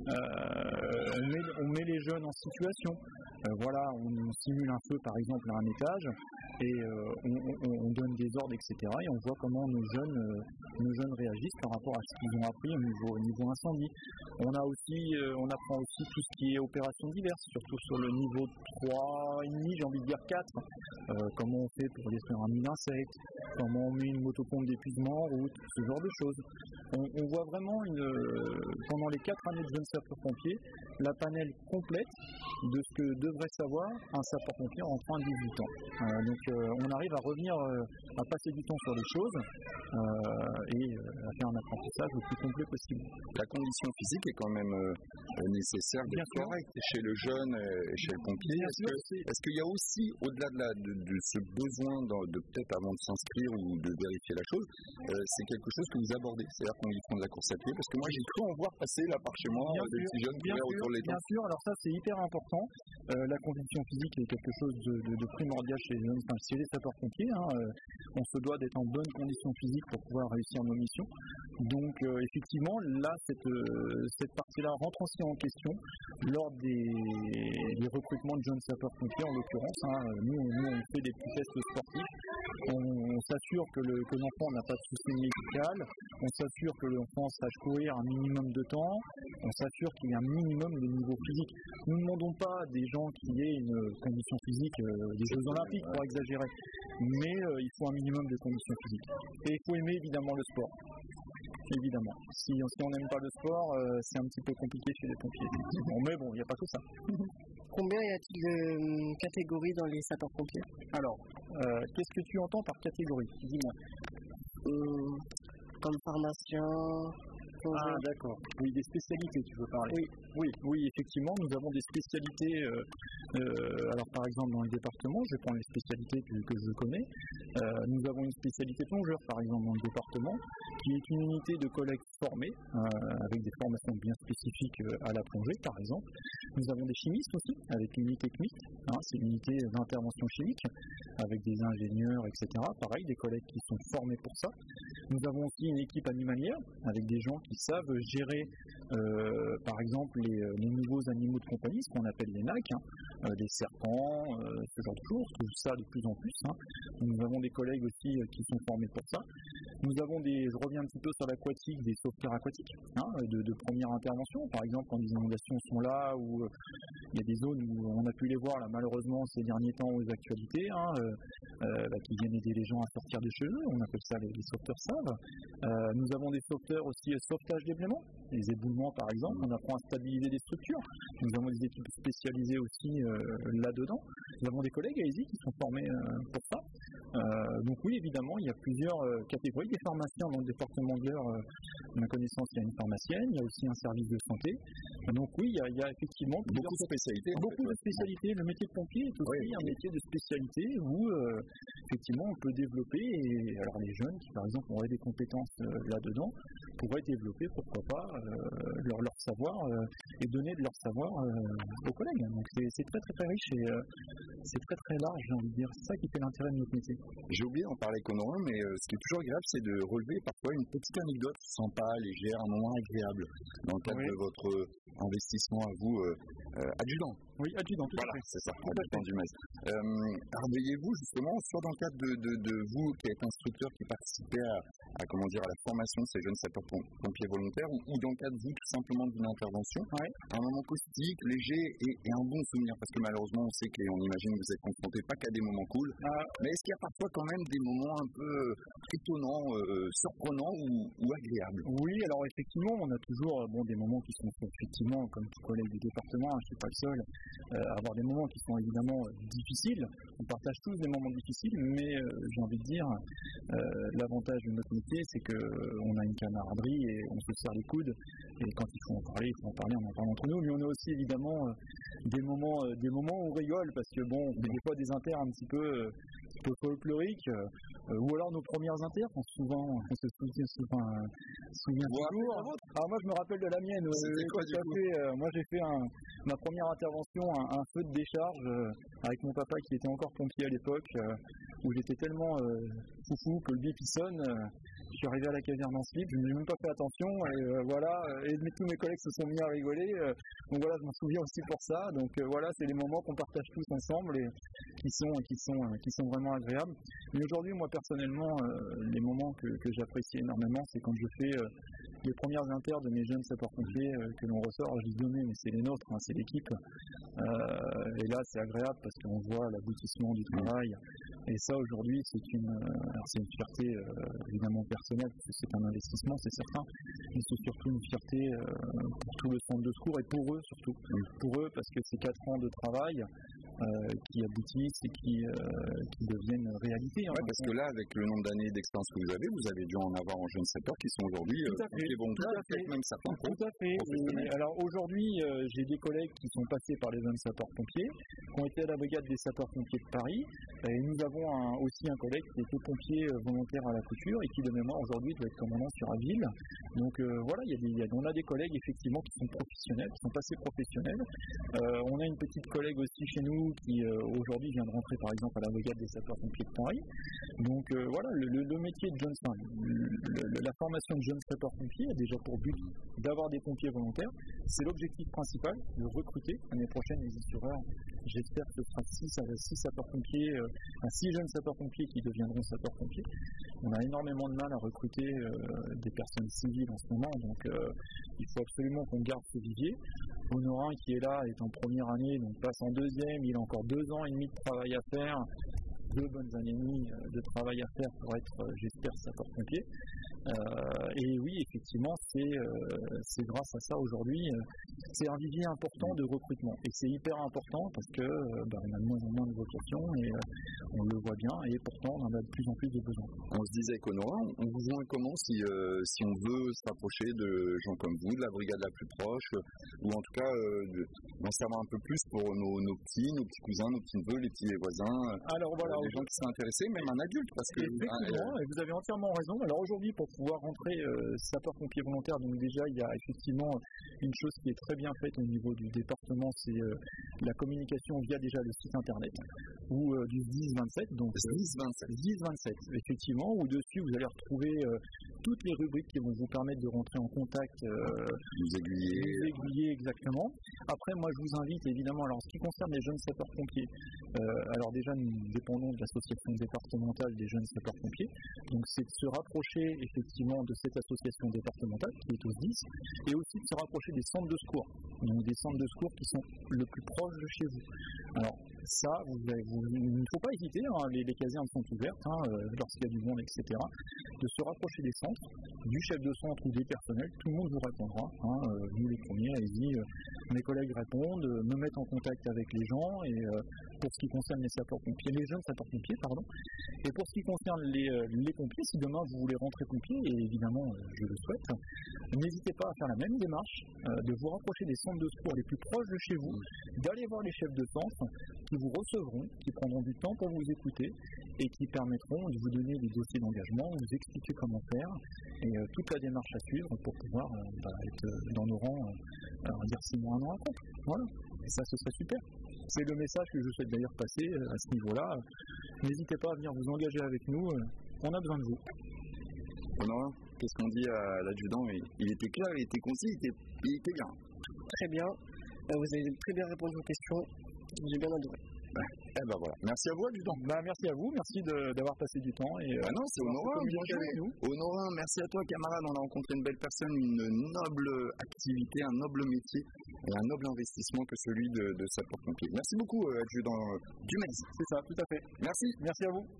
On met les jeunes en situation. Voilà, on simule un feu, par exemple, à un étage, et on donne des ordres, etc. Et on voit comment nos jeunes réagissent par rapport à ce qu'ils ont appris au niveau incendie. On apprend aussi tout ce qui est opérations diverses, surtout sur le niveau 3,5, j'ai envie de dire 4. Comment on fait pour détruire un mine insecte, comment on met une motopompe d'épuisement en route, ce genre de choses. On voit vraiment pendant les 4 années de jeunes sapeurs-pompiers, la panel complète de ce que devrait savoir un sapeur-pompier rentrant à 18 ans. Donc on arrive à revenir, à passer du temps sur les choses et à faire un apprentissage le plus complet possible. La condition physique est quand même nécessaire d'être correcte chez le jeune et chez le pompier. Est-ce qu'il y a aussi, au-delà de ce besoin de peut-être avant de s'inscrire ou de vérifier la chose, c'est quelque chose que vous abordez, c'est-à-dire qu'on y prend de la course à pied, parce que moi j'ai cru en voir passer là par chez moi des petits jeunes qui couraient autour de l'étang. Bien sûr, alors ça c'est hyper important. La condition physique est quelque chose de primordial chez les jeunes chez les sapeurs-pompiers, on se doit d'être en bonne condition physique pour pouvoir réussir nos missions. Donc effectivement, là, cette partie-là rentre aussi en question lors des recrutements de jeunes sapeurs-pompiers, en l'occurrence. Nous, on fait des petits tests sportifs. On s'assure que l'enfant n'a pas de souci médical, on s'assure que l'enfant sache courir un minimum de temps, on s'assure qu'il y a un minimum de niveau physique. Nous ne demandons pas des gens qui aient une condition physique des Jeux Olympiques pour exagérer, mais il faut un minimum de conditions physiques. Et il faut aimer évidemment le sport. Évidemment. Si on n'aime pas le sport, c'est un petit peu compliqué chez les pompiers. Mais bon, il n'y a pas que ça. Combien y a-t-il de catégories dans les sapeurs-pompiers? Alors, qu'est-ce que tu entends par catégorie? Dis-moi. Comme pharmacien. Ah, d'accord. Oui, des spécialités, tu veux parler. Oui, effectivement, nous avons des spécialités. Alors, par exemple, dans le département, je vais prendre les spécialités que je connais. Nous avons une spécialité plongeur, par exemple, dans le département, qui est une unité de collègues formés, avec des formations bien spécifiques à la plongée, par exemple. Nous avons des chimistes aussi, avec l'unité CMIT, c'est l'unité d'intervention chimique, avec des ingénieurs, etc. Pareil, des collègues qui sont formés pour ça. Nous avons aussi une équipe animalière, avec des gens qui savent gérer, par exemple, les nouveaux animaux de compagnie, ce qu'on appelle les NAC, des serpents, ce genre de choses, tout ça de plus en plus. Nous avons des collègues aussi qui sont formés pour ça. Nous avons je reviens un petit peu sur l'aquatique, des sauveteurs aquatiques, de première intervention, par exemple quand les inondations sont là, ou il y a des zones où on a pu les voir là, malheureusement ces derniers temps aux actualités, qui viennent aider les gens à sortir de chez eux, on appelle ça les sauveteurs savent. Nous avons des sauveteurs aussi sauvetage d'éboulements, les éboulements par exemple, on apprend à stabiliser des structures. Nous avons des équipes spécialisées aussi là-dedans. Nous avons des collègues à ESI qui sont formés pour ça. Donc oui, évidemment, il y a plusieurs catégories. Des pharmaciens dans le département de l'Eure, à ma connaissance, il y a une pharmacienne, il y a aussi un service de santé. Donc oui, il y a effectivement beaucoup de spécialités. Beaucoup de spécialités. Le métier de pompier est aussi un métier de spécialité où effectivement on peut développer. Et alors les jeunes qui par exemple auraient des compétences là-dedans pourraient développer, pourquoi pas, leur savoir et donner de leur savoir aux collègues. Donc c'est très très très riche et c'est très très large, j'ai envie de dire. C'est ça qui fait l'intérêt de notre métier. J'ai oublié d'en parler avec Honoré, mais ce qui est toujours agréable, c'est de relever parfois une petite anecdote sympa, légère, un moment agréable dans le cadre de votre investissement à vous, adjudant. Oui, adjudant, tout voilà, c'est ça, adjudant du MES. Veillez-vous justement, soit dans le cadre de vous qui êtes instructeur qui participez à la formation de ces jeunes sapeurs-pompiers volontaires, ou dans le cadre vous tout simplement d'une intervention, un moment caustique, léger et un bon souvenir, parce que malheureusement on sait qu'on imagine que vous êtes confronté pas qu'à des moments cool, mais est-ce qu'il y a parfois quand même des moments un peu étonnants, surprenants ou agréables? Oui, alors effectivement on a toujours des moments qui sont effectivement, comme tout collègue du département, je ne suis pas le seul, avoir des moments qui sont évidemment difficiles. On partage tous des moments difficiles, mais j'ai envie de dire, l'avantage de notre métier, c'est qu'on a une camaraderie et on se serre les coudes. Et quand il faut en parler, on en parle entre nous. Mais on a aussi évidemment des moments où on rigole, parce que bon, des fois des inters un petit peu folkloriques, ou alors nos premières inters, on se souvient toujours. Alors moi je me rappelle de la mienne. C'était quoi du coup? Moi j'ai fait ma première intervention, un feu de décharge avec mon papa qui était encore pompier à l'époque, où j'étais tellement foufou que le bip il sonne. Je suis arrivé à la caserne en slip, je n'ai même pas fait attention, et tous mes collègues se sont mis à rigoler, donc voilà, je m'en souviens aussi pour ça, donc voilà, c'est les moments qu'on partage tous ensemble et qui sont vraiment agréables. Mais aujourd'hui, moi personnellement, les moments que j'apprécie énormément, c'est quand je fais les premières inters de mes jeunes sapeurs-pompiers que l'on ressort. Alors, je dis donner, mais c'est les nôtres, c'est l'équipe, et là c'est agréable parce qu'on voit l'aboutissement du travail. Et ça aujourd'hui c'est une fierté évidemment personnelle, parce que c'est un investissement, c'est certain, mais c'est surtout une fierté pour tout le centre de secours et pour eux surtout, pour eux, parce que c'est 4 ans de travail qui aboutissent et qui deviennent réalité. Parce que là, avec le nombre d'années d'expérience que vous avez dû en avoir en jeunes sapeurs qui sont aujourd'hui même certains pros. Tout à fait. Et alors aujourd'hui, j'ai des collègues qui sont passés par les jeunes sapeurs-pompiers, qui ont été à la brigade des sapeurs-pompiers de Paris, et nous avons aussi un collègue qui était pompier volontaire à la couture et qui de mémoire aujourd'hui doit être commandant sur Aville. Donc voilà, on a des collègues effectivement qui sont professionnels, qui sont passés professionnels. On a une petite collègue aussi chez nous nous qui aujourd'hui vient de rentrer par exemple à la brigade des sapeurs-pompiers de Paris. Donc voilà, le métier de jeune, la formation de jeunes sapeurs-pompiers a déjà pour but d'avoir des pompiers volontaires. C'est l'objectif principal, de recruter. L'année prochaine, les assureurs, j'espère que ce sera 6 sapeurs-pompiers, 6 jeunes sapeurs-pompiers qui deviendront sapeurs-pompiers. On a énormément de mal à recruter des personnes civiles en ce moment, donc il faut absolument qu'on garde ce vivier. Honorin qui est là est en première année, donc passe en deuxième, il a encore 2 ans et demi de travail à faire, 2 bonnes années et demie de travail à faire pour être, j'espère, sapeur-pompier. Et oui, effectivement, c'est grâce à ça aujourd'hui, c'est un vivier important de recrutement. Et c'est hyper important parce que on a de moins en moins de vocations et on le voit bien, et pourtant on en a de plus en plus de besoins. On se disait qu'Honorin, on vous voit comment si on veut se rapprocher de gens comme vous, de la brigade la plus proche, ou en tout cas d'en savoir un peu plus pour nos petits cousins, nos petits neveux, les petits voisins, alors, voilà, les gens qui sont intéressés, même un adulte. Parce que, et vous avez entièrement raison. Alors aujourd'hui, pour pouvoir rentrer sapeur-pompier volontaire, donc déjà il y a effectivement une chose qui est très bien faite au niveau du département, c'est la communication via déjà le site internet ou du 10-27, donc 10-27 effectivement, où dessus vous allez retrouver toutes les rubriques qui vont vous permettre de rentrer en contact, vous aiguiller exactement. Après, moi je vous invite évidemment, alors en ce qui concerne les jeunes sapeurs-pompiers, alors déjà nous dépendons de l'association départementale des jeunes sapeurs-pompiers, donc c'est de se rapprocher effectivement de cette association départementale qui est au 10, et aussi de se rapprocher des centres de secours, donc des centres de secours qui sont le plus proches de chez vous. Alors ça, il ne faut pas hésiter, hein, les casernes sont ouvertes lorsqu'il y a du monde, etc. De se rapprocher des centres, du chef de centre ou des personnels, tout le monde vous répondra, vous les premiers, allez-y, mes collègues répondent, me mettent en contact avec les gens, et pour ce qui concerne les sapeurs-pompiers, les jeunes sapeurs-pompiers, pardon, et pour ce qui concerne les pompiers, si demain vous voulez rentrer pompier, et évidemment je le souhaite, n'hésitez pas à faire la même démarche, de vous rapprocher des centres de secours les plus proches de chez vous, d'aller voir les chefs de centre qui vous recevront, qui prendront du temps pour vous écouter et qui permettront de vous donner des dossiers d'engagement, vous expliquer comment faire et toute la démarche à suivre pour pouvoir être dans nos rangs, on va dire 6 mois, 1 an après. Voilà, et ça ce serait super. C'est le message que je souhaite d'ailleurs passer à ce niveau-là. N'hésitez pas à venir vous engager avec nous, on a besoin de vous. Honorin, qu'est-ce qu'on dit à l'adjudant? Il était clair, il était concis, il était bien. Très bien, vous avez très bien répondu aux questions, j'ai bien adoré. Voilà. Merci à vous, adjudant. Merci à vous, merci d'avoir passé du temps. Et, non, c'est Honorin, bien joué. Honorin, merci à toi, camarade. On a rencontré une belle personne, une noble activité, un noble métier et un noble investissement que celui de sapeur-pompier. Merci beaucoup, adjudant Dumas. C'est ça, tout à fait. Merci. Merci à vous.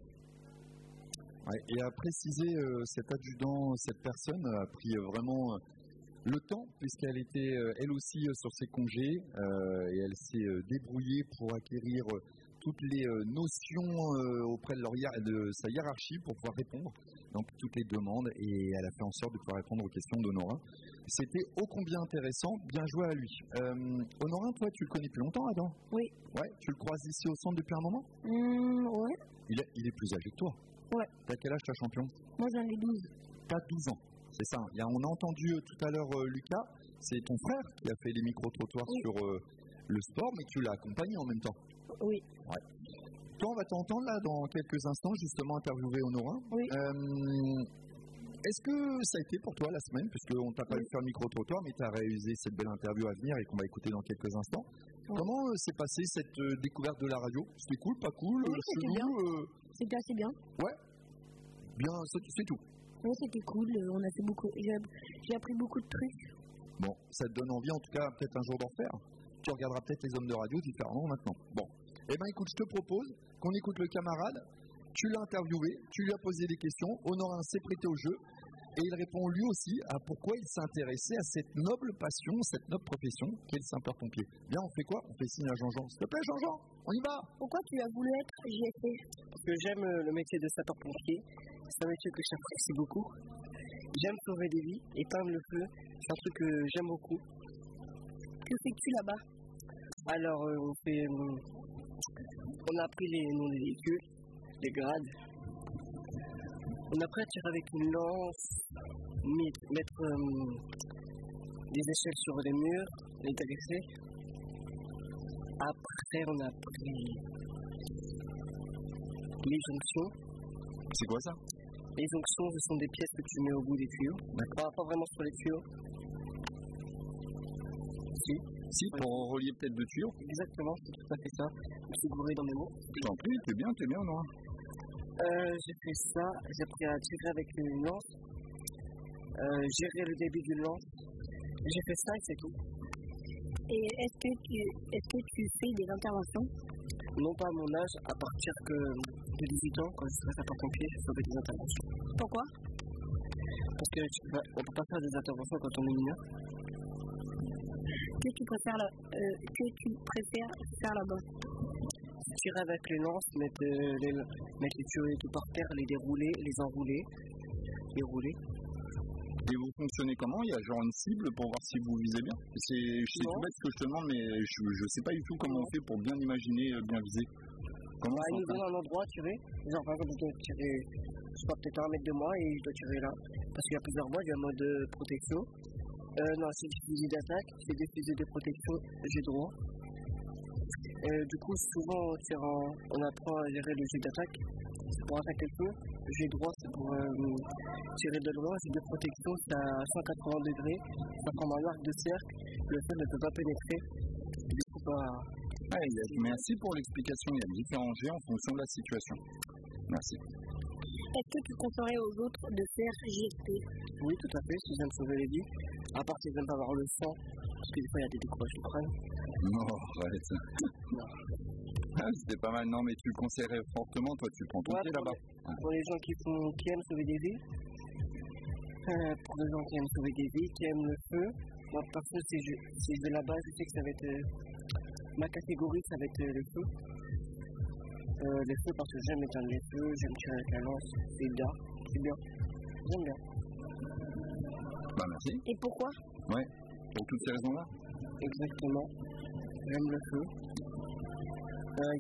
Ouais, et à préciser, cet adjudant, cette personne a pris vraiment le temps, puisqu'elle était elle aussi sur ses congés, et elle s'est débrouillée pour acquérir toutes les notions auprès de sa hiérarchie pour pouvoir répondre, donc toutes les demandes, et elle a fait en sorte de pouvoir répondre aux questions d'Honorin. C'était ô combien intéressant, bien joué à lui. Honorin, toi tu le connais depuis longtemps, Adam? Oui. Ouais, tu le croises ici au centre depuis un moment? Ouais. Il est plus âgé que toi? Ouais. T'as quel âge, ta champion? Moi j'en ai 12. T'as 12 ans. C'est ça. On a entendu tout à l'heure Lucas, c'est ton frère qui a fait les micro-trottoirs sur le sport, mais tu l'as accompagné en même temps. Oui. Ouais. Toi, on va t'entendre là dans quelques instants, justement, interviewer Honorin. Oui. Est-ce que ça a été pour toi la semaine, puisqu'on t'a pas vu faire le micro-trottoir, mais tu as réalisé cette belle interview à venir et qu'on va écouter dans quelques instants. Oui. Comment s'est passée cette découverte de la radio? C'était cool, pas cool? Oui, c'était bien. C'était assez bien. Ouais. Bien, c'est tout. Oui, c'était cool, on a fait beaucoup, j'ai appris beaucoup de trucs. Bon, ça te donne envie en tout cas peut-être un jour d'en refaire. Tu regarderas peut-être les hommes de radio différemment maintenant. Bon, eh bien écoute, je te propose qu'on écoute le camarade, tu l'as interviewé, tu lui as posé des questions, Honorin s'est prêté au jeu, et il répond lui aussi à pourquoi il s'est intéressé à cette noble passion, cette noble profession qu'est le sapeur-pompier. Bien, on fait quoi? On fait signe à Jean-Jean. S'il te plaît, Jean-Jean, on y va. Pourquoi tu as voulu être GFP? Parce que j'aime le métier de sapeur-pompier. C'est un métier que j'apprécie beaucoup. J'aime sauver des vies, éteindre le feu. C'est un truc que j'aime beaucoup. Que fais-tu là-bas? Alors, on a appris les noms des véhicules, les grades. On a appris à tirer avec une lance, mettre des échelles sur les murs, les dresser. Après, on a pris les jonctions. C'est quoi ça? Les jonctions, ce sont des pièces que tu mets au bout des tuyaux. Pas vraiment sur les tuyaux. Si, pour relier peut-être deux tuyaux. Exactement, c'est tout à fait ça. Je suis gouré dans mes mots. Je t'en prie, t'es bien, non? J'ai fait ça, j'ai appris à tirer avec une lance, gérer le débit d'une lance. J'ai fait ça et c'est tout. Et est-ce que tu fais des interventions? Non pas à mon âge, à partir de 18 ans, quand je serai sapeur-pompier, je ferai des interventions. Pourquoi? Parce qu'on ne peut pas faire des interventions quand on est mineur. Que tu préfères faire là-bas? Tirer avec les lances, mettre les tuyaux et tout par terre, les dérouler, les enrouler, les rouler. Et vous fonctionnez comment? Il y a genre une cible pour voir si vous visez bien? C'est tout bête ce que je te demande, mais je sais pas du tout comment on fait pour bien imaginer, bien viser. Comment il nous donne un endroit à tirer. Genre par exemple, je dois tirer, je sais pas, peut-être à 1 mètre de moi et je dois tirer là. Parce qu'il y a plusieurs voies, il y a un mode de protection. Non, c'est des fusils d'attaque, c'est des fusils de protection, j'ai droit. Du coup, souvent on apprend à gérer le jet d'attaque. C'est pour attaquer le feu. J'ai droit, c'est pour tirer de loin. J'ai de protection, c'est à 180 degrés. Ça forme un arc de cercle. Le feu ne peut pas pénétrer. Du coup, merci pour l'explication. Il y a différents jets en fonction de la situation. Merci. Est-ce que tu conseillerais aux autres de faire JSP? Oui, tout à fait, si j'aime sauver les vies. À part si j'aime pas avoir le sang, parce que des fois il y a des décourages de crâne. Non, arrête. C'était pas mal, non, mais tu le conseillerais fortement, toi, tu prends ton pied là-bas. Pour les gens qui aiment sauver des vies, pour les gens qui aiment sauver des vies, qui aiment le feu, moi perso, si je vais là-bas, je sais que ça va être ma catégorie, ça va être le feu. Les feux parce que j'aime éteindre les feux, j'aime tirer avec la lance, c'est bien, j'aime bien. Bah merci. Et pourquoi? Ouais, pour toutes ces raisons-là. Exactement, j'aime le feu. Il y a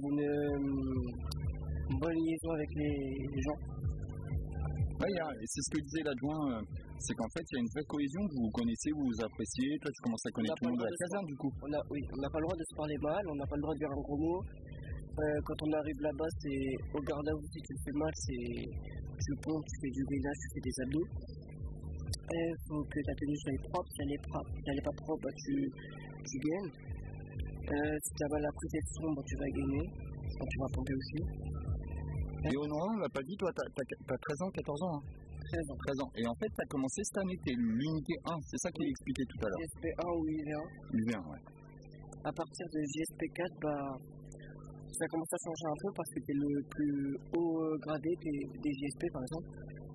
une bonne liaison avec les gens. Ouais, et c'est ce que disait l'adjoint, c'est qu'en fait il y a une vraie cohésion, vous vous connaissez, vous vous appréciez, toi tu commences à connaître tout le monde de la caserne du coup. Oui, on n'a pas le droit de se parler mal, on n'a pas le droit de dire un gros mot. Quand on arrive là-bas, c'est au garde à vous, si tu le fais mal, tu pompes, tu fais du gainage, tu fais des abdos. Il faut que ta tenue soit propre, si elle n'est pas propre, bah, tu gaines. Si tu as mal à côté de son, bah, tu vas gainer, donc tu vas pomper aussi. Et Honorant, on l'a pas dit, toi, t'as 13 ans, 14 ans, hein? 13 ans. Et en fait, t'as commencé cette année, t'es l'unité 1, c'est ça qu'il expliqué tout à l'heure. JSP1 ou UV1. UV1, ouais. À partir de JSP4, bah, ça commence à changer un peu parce que t'es le plus haut gradé des JSP par exemple.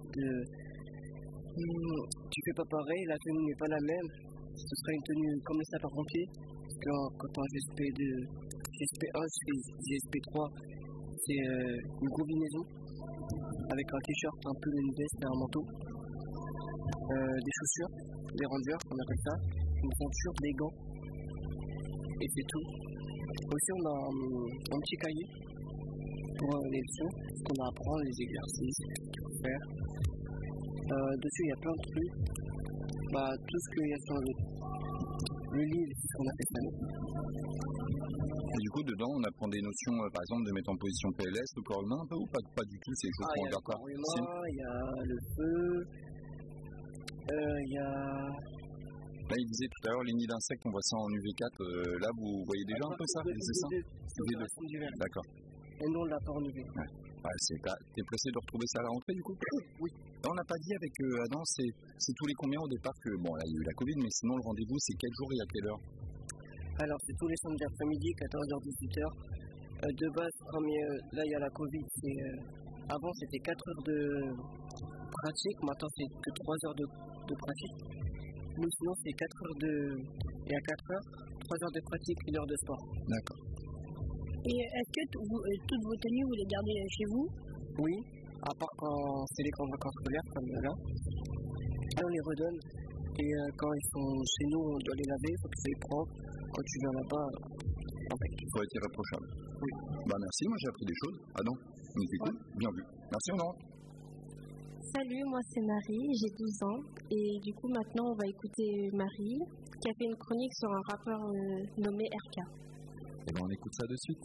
Tu fais pas pareil, la tenue n'est pas la même. Ce sera une tenue comme les sapeurs-pompiers. Quand on JSP1 jusqu'à JSP3, c'est une combinaison avec un t-shirt, un peu une veste et un manteau. Des chaussures, des rangers, on appelle ça, une ceinture, des gants. Et c'est tout. Aussi, on a un petit cahier pour les leçons, ce qu'on apprend, les exercices qu'il faut faire. Dessus, il y a plein de trucs. Tout ce qu'il y a sur le livre, c'est ce qu'on a fait cette année. Et du coup, dedans, on apprend des notions, par exemple, de mettre en position PLS, le corps humain un peu ou pas du tout, c'est les choses qu'on regarde pas. Il y a le corps humain, il y a le feu, il y a... Là, il disait tout à l'heure, les nids d'insectes, on voit ça en UV4. Là, vous voyez déjà un peu ça? C'est ça? UV2. D'accord. Et nous, on l'a pas en UV. Ouais. T'es pressé de retrouver ça à la rentrée, du coup? Oui. Là, on n'a pas dit avec Adam, c'est tous les combien au départ que... Bon, là, il y a eu la Covid, mais sinon, le rendez-vous, c'est quel jour et à quelle heure? Alors, c'est tous les samedis après-midi, 14h-18h. De base, là, il y a la Covid. Avant, c'était 4 heures de pratique. Maintenant, c'est que 3 heures de pratique. Nous, sinon, c'est 4 heures et à 4 heures, 3 heures de pratique, 1 heure de sport. D'accord. Et est-ce que toutes vos tenues, vous les gardez chez vous? Oui, à part quand c'est les vacances scolaires, comme là. On les redonne. Et quand ils sont chez nous, on doit les laver, il faut que c'est propre. Quand tu viens là-bas, il faut être irréprochable. Oui. Merci, moi j'ai appris des choses. Adam, on était cool, bien vu. Merci Honorant. Salut, moi c'est Marie, j'ai 12 ans et du coup maintenant on va écouter Marie qui a fait une chronique sur un rappeur nommé RK. Et bien on écoute ça de suite.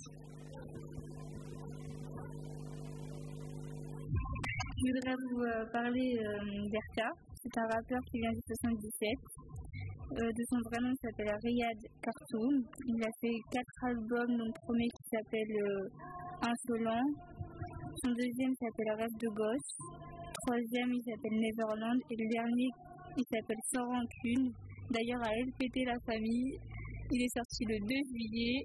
Je voudrais vous parler d'Erka. C'est un rappeur qui vient du 77. De son vrai nom, il s'appelle Riyad Khartoum. Il a fait 4 albums, dont le premier qui s'appelle Insolent. Son deuxième s'appelle Rêve de gosse. Troisième, il s'appelle Neverland. Et le dernier, il s'appelle Sans rancune. D'ailleurs, à LPT La Famille, il est sorti le 2 juillet.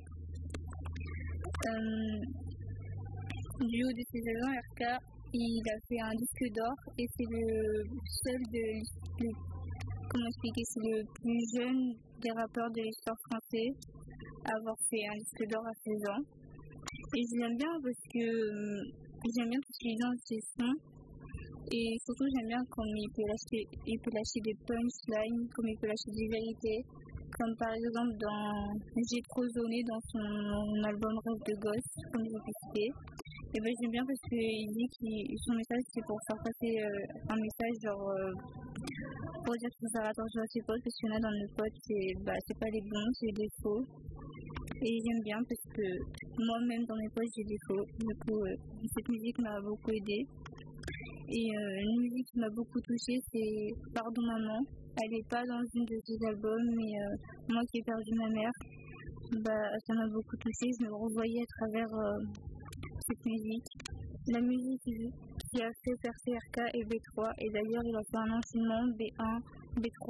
Du haut de ses saisons, RK, il a fait un disque d'or et c'est le seul comment expliquer, c'est le plus jeune des rappeurs de l'histoire française à avoir fait un disque d'or à 16 ans. Et je l'aime bien parce que j'aime bien tout ce qu'il dit dans ses sons. Et surtout, j'aime bien comme il peut lâcher des punchlines, comme il peut lâcher des vérités. Comme par exemple dans J'ai trop zoné dans son album Rêve de gosse, comme je l'ai cité. Et ben j'aime bien parce qu'il dit que son message c'est pour faire passer un message genre pour dire qu'il faut faire attention à ses potes parce qu'il y en a dans nos potes c'est pas les bons, c'est les défauts. Et j'aime bien parce que moi-même dans mes potes j'ai des défauts. Du coup cette musique m'a beaucoup aidée. Et une musique qui m'a beaucoup touchée c'est Pardon Maman. Elle n'est pas dans une de ses albums mais moi qui ai perdu ma mère, ça m'a beaucoup touchée. Je me revoyais à travers cette musique. La musique qui a fait percer RK et B3 et d'ailleurs il a fait un enchaînement B1, B3,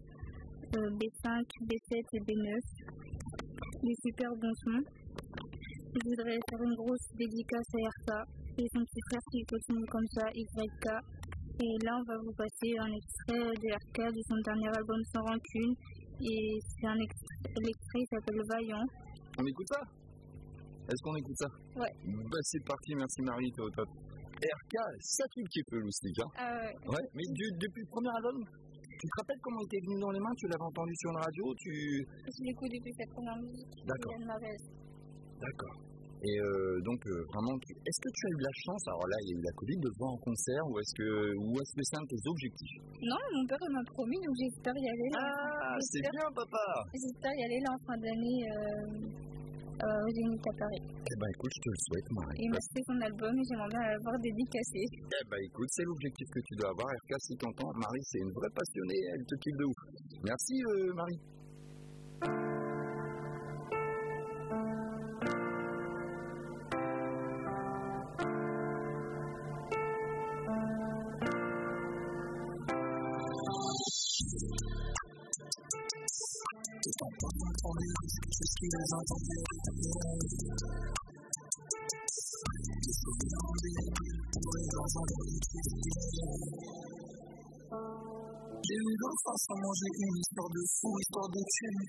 B5, B7 et B9. Des super bons sons. Je voudrais faire une grosse dédicace à RK et son petit frère qui continue comme ça, YK. Et là on va vous passer un extrait de RK de son dernier album Sans rancune et c'est l'extrait qui s'appelle Vaillant. On écoute ça? Est-ce qu'on écoute ça? Ouais. C'est parti, merci Marie, t'es au top. RK, ça truc qui est peu loustique, hein? Ah ouais. Ouais, mais depuis le premier album, tu te rappelles comment il était venu dans les mains? Tu l'avais entendu sur une radio? Je l'écoute depuis sa première musique. D'accord. D'accord. Et donc, vraiment, est-ce que tu as eu la chance, alors là, il y a eu la Covid, de voir en concert, ou est-ce que c'est un de tes objectifs? Non, mon père m'a promis, donc j'espère y aller. Ah, c'est bien, papa! J'espère y aller là en fin d'année. Au Zénith à Paris. Eh ben écoute, je te le souhaite, Marie. Il m'a fait son album et j'aimerais bien l'avoir dédicacé. Eh ben écoute, c'est l'objectif que tu dois avoir. RK, si t'entends, Marie, c'est une vraie passionnée, elle te kiffe de ouf. Merci, Marie. J'ai eu l'enfance à manger une histoire de fou, histoire de tuer.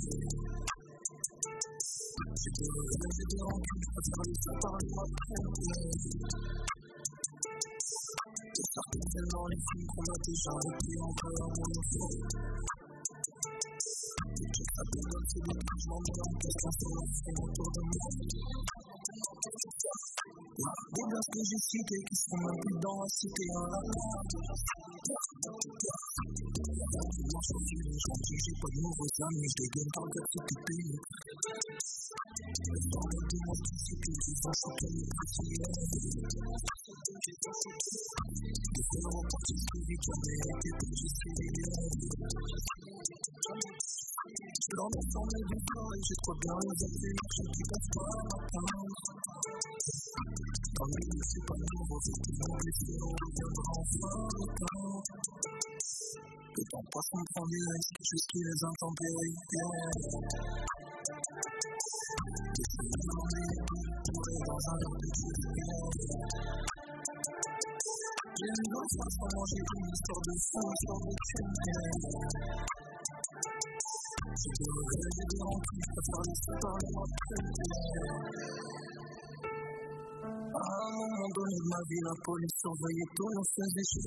J'ai des rancunes, je préfère les faire parler après. J'ai sorti tellement les filles qu'on a déjà repris encore à mon enfant. J'ai tapé dans le ciel, je m'en mets en question sur la fond autour de moi. Des gars que j'ai cités qui sont même plus dans la cité en la j'ai pas de nouveaux amis, je dégaine par le tout est payé. Le temps de moi qui c'est que tu vas chanter les petits. Des fois on part sur ce vite, j'en ai été pour jusqu'à les dans mon sang et du corps, et j'ai trop bien les affaires, je dis pas quand même, c'est pas nouveau, c'est toujours blessé, on reviendra enfin le temps. Le temps passe, on prend des risques, jusqu'à les intempéries. Des souvenirs dans les épaules, pourrés dans un verre de sucre. J'ai une grosse face à manger une histoire de fou, histoire de tuer. J'ai des rancunes, je préfère laisser parler après. À un moment donné de ma vie, la police surveillait tout, on faisait chier.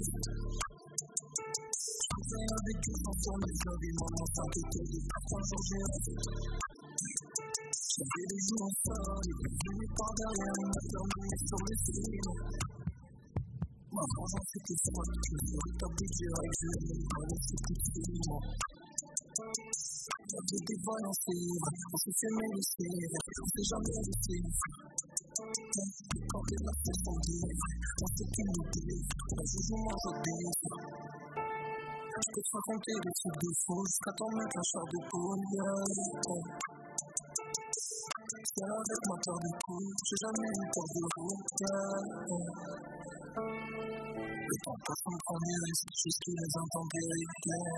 Je faisais avec eux sur mes fleurs, et mon enfant était de 3 jours j'ai rêvé. J'avais des jours en salle, et puis venu par derrière, il m'a fermé sur les films. Ma vengeance était froide, je me rétablis direct, je n'ai pas laissé tout de suite. Avec des voyants suivre, on s'est fait mêler suivre, on s'est jamais laissé. Quand les affaires sont libres, on s'est plus motivé, le jugement je délivre. Je peux te raconter des trucs de fou, jusqu'à t'en mettre un char de poule. C'est avec ma peur du coup, j'ai jamais eu peur de route. Les temps passent en premier, c'est juste qui les entend guérir.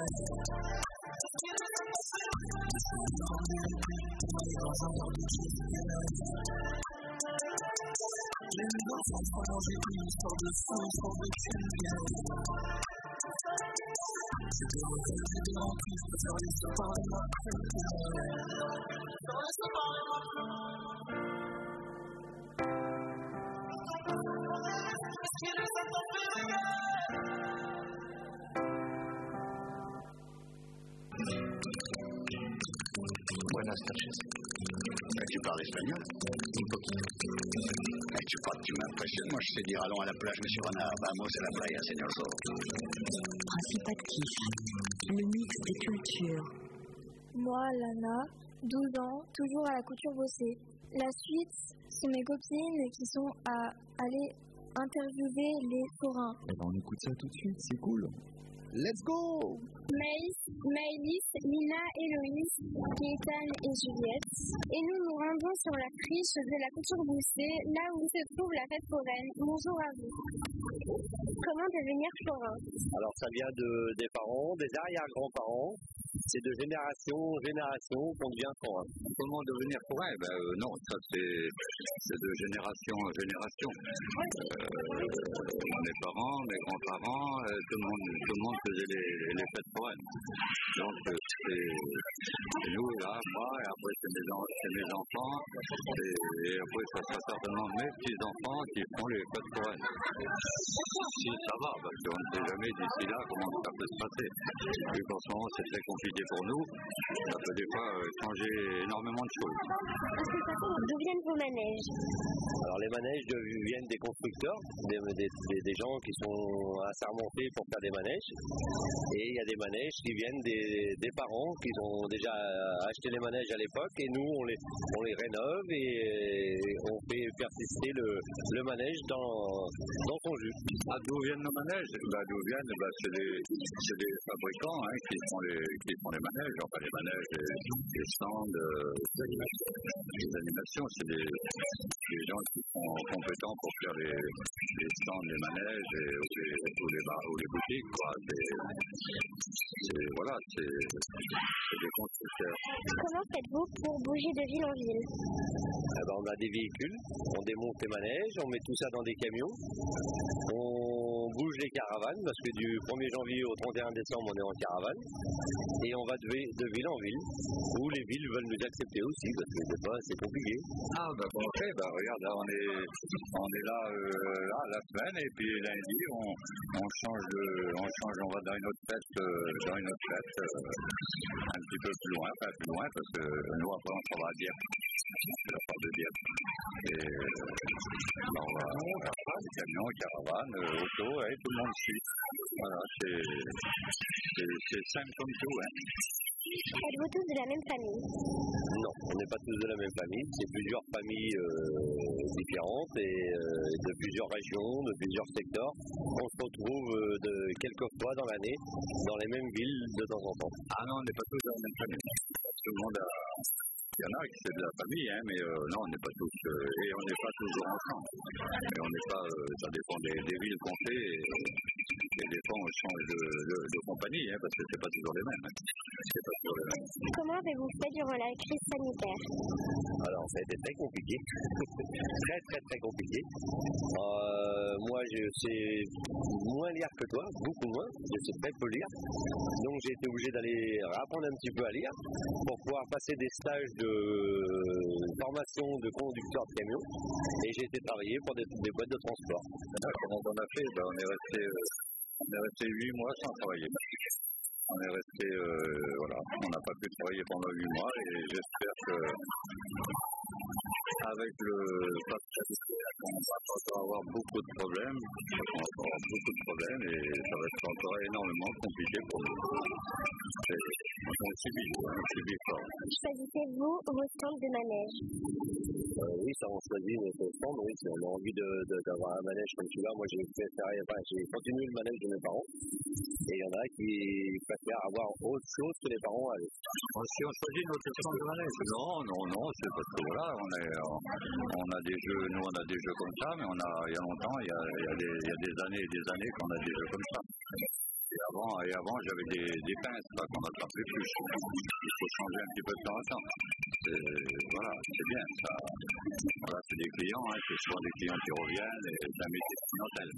J'ai une danse en France, j'ai pris une histoire de fou, une histoire de chien. J'ai des regrets, j'ai des rancunes, je préfère laisser parler ma Buenas noches. Tu parles espagnol? Un poquito. Tu crois que tu m'impressionnes? Moi, je sais dire allons à la plage, monsieur Renard. Vamos à la playa, señor Zorro. Principe actif. Le mix des cultures. Moi, Lana, 12 ans, toujours à la couture bossée. La suite, c'est mes copines qui sont à aller interviewer les forains. Eh ben, on écoute ça tout de suite, c'est cool. Let's go! Maëlys, Lina, Héloïse, Gaëtane et Juliette. Et nous nous rendons sur la friche de la couture Boussée, là où se trouve la fête foraine. Bonjour à vous. Comment devenir forain? Alors ça vient des parents, des arrière-grands-parents. C'est de génération en génération qu'on devient forain. Comment devenir forain? Non, ça c'est de génération en génération. Mes parents, mes grands-parents, tout le monde faisait les fêtes foraines. Donc c'est nous là, moi, et après c'est mes enfants, et après ça sera certainement mes petits-enfants qui font les fêtes foraines. Si ça va, parce qu'on ne sait jamais d'ici là comment ça peut se passer. Vu qu'en ce moment c'est très compliqué pour nous, ça peut des fois changer énormément de choses. D'où viennent vos manèges? Alors les manèges viennent des constructeurs, des gens qui sont assermentés pour faire des manèges. Et il y a des manèges qui viennent des parents qui ont déjà acheté les manèges à l'époque et nous on les rénove et on fait persister le manège dans son jus. D'où viennent nos manèges? D'où viennent? C'est des fabricants qui font les manèges, enfin les manèges, les stands, les animations, c'est des gens qui sont compétents pour faire les stands, les manèges ou les bars ou les boutiques, quoi. C'est des constructeurs. Comment faites-vous pour bouger de ville en ville? On a des véhicules, on démonte les manèges, on met tout ça dans des camions, on bouge les caravanes parce que du 1er janvier au 31 décembre on est en caravane et on va de ville en ville où les villes veulent nous accepter aussi parce que des fois c'est compliqué. Regarde, là, on est là la semaine et puis lundi on change, on va dans une autre fête un petit peu plus loin parce que nous après on s'en va à Dieppe. C'est la part de Dieppe. Et on va camion, caravane, auto, et tout le monde suit. Voilà, c'est simple comme tout. Êtes-vous tous de la même famille? Non, on n'est pas tous de la même famille. C'est plusieurs familles différentes et de plusieurs régions, de plusieurs secteurs. On se retrouve quelques fois dans l'année dans les mêmes villes de temps en temps. Ah non, on n'est pas tous de la même famille. Tout le monde a... Il y en a qui c'est de la famille, mais non, on n'est pas tous, et on n'est pas toujours ensemble. Et on n'est pas, ça dépend des villes qu'on fait, et des fois on change de compagnie, parce que c'est pas toujours les mêmes. C'est pas toujours les mêmes. Comment avez-vous fait durant la crise sanitaire? Alors, ça a été très compliqué, très très très compliqué. Moi, je sais moins lire que toi, beaucoup moins. Je sais très peu lire, donc j'ai été obligé d'aller apprendre un petit peu à lire pour pouvoir passer des stages de formation de conducteur de camion et j'ai été travailler pour des boîtes de transport. Comment on a fait? On est resté 8 mois sans travailler. On est resté, on n'a pas pu travailler pendant 8 mois et j'espère que avec le on va encore avoir beaucoup de problèmes, et ça va être encore énormément compliqué pour nous. On subit fort. Choisissez-vous vos stands de manège? Oui, ça on choisit notre stand, oui, si on a envie d'avoir un manège comme celui-là. Moi j'ai continué le manège de mes parents et il y en a qui préfèrent avoir autre chose que les parents avaient. Si on choisit notre stand de manège? Non, c'est parce que voilà, on a des jeux, nous on a des jeux comme ça, mais il y a longtemps, il y a des années et des années qu'on a des jeux comme ça. Et avant j'avais des pinces là, qu'on attrapait plus. Il faut changer un petit peu de temps en temps. Voilà, c'est bien ça. Voilà, c'est des clients, c'est souvent des clients qui reviennent et c'est un métier de clientèle.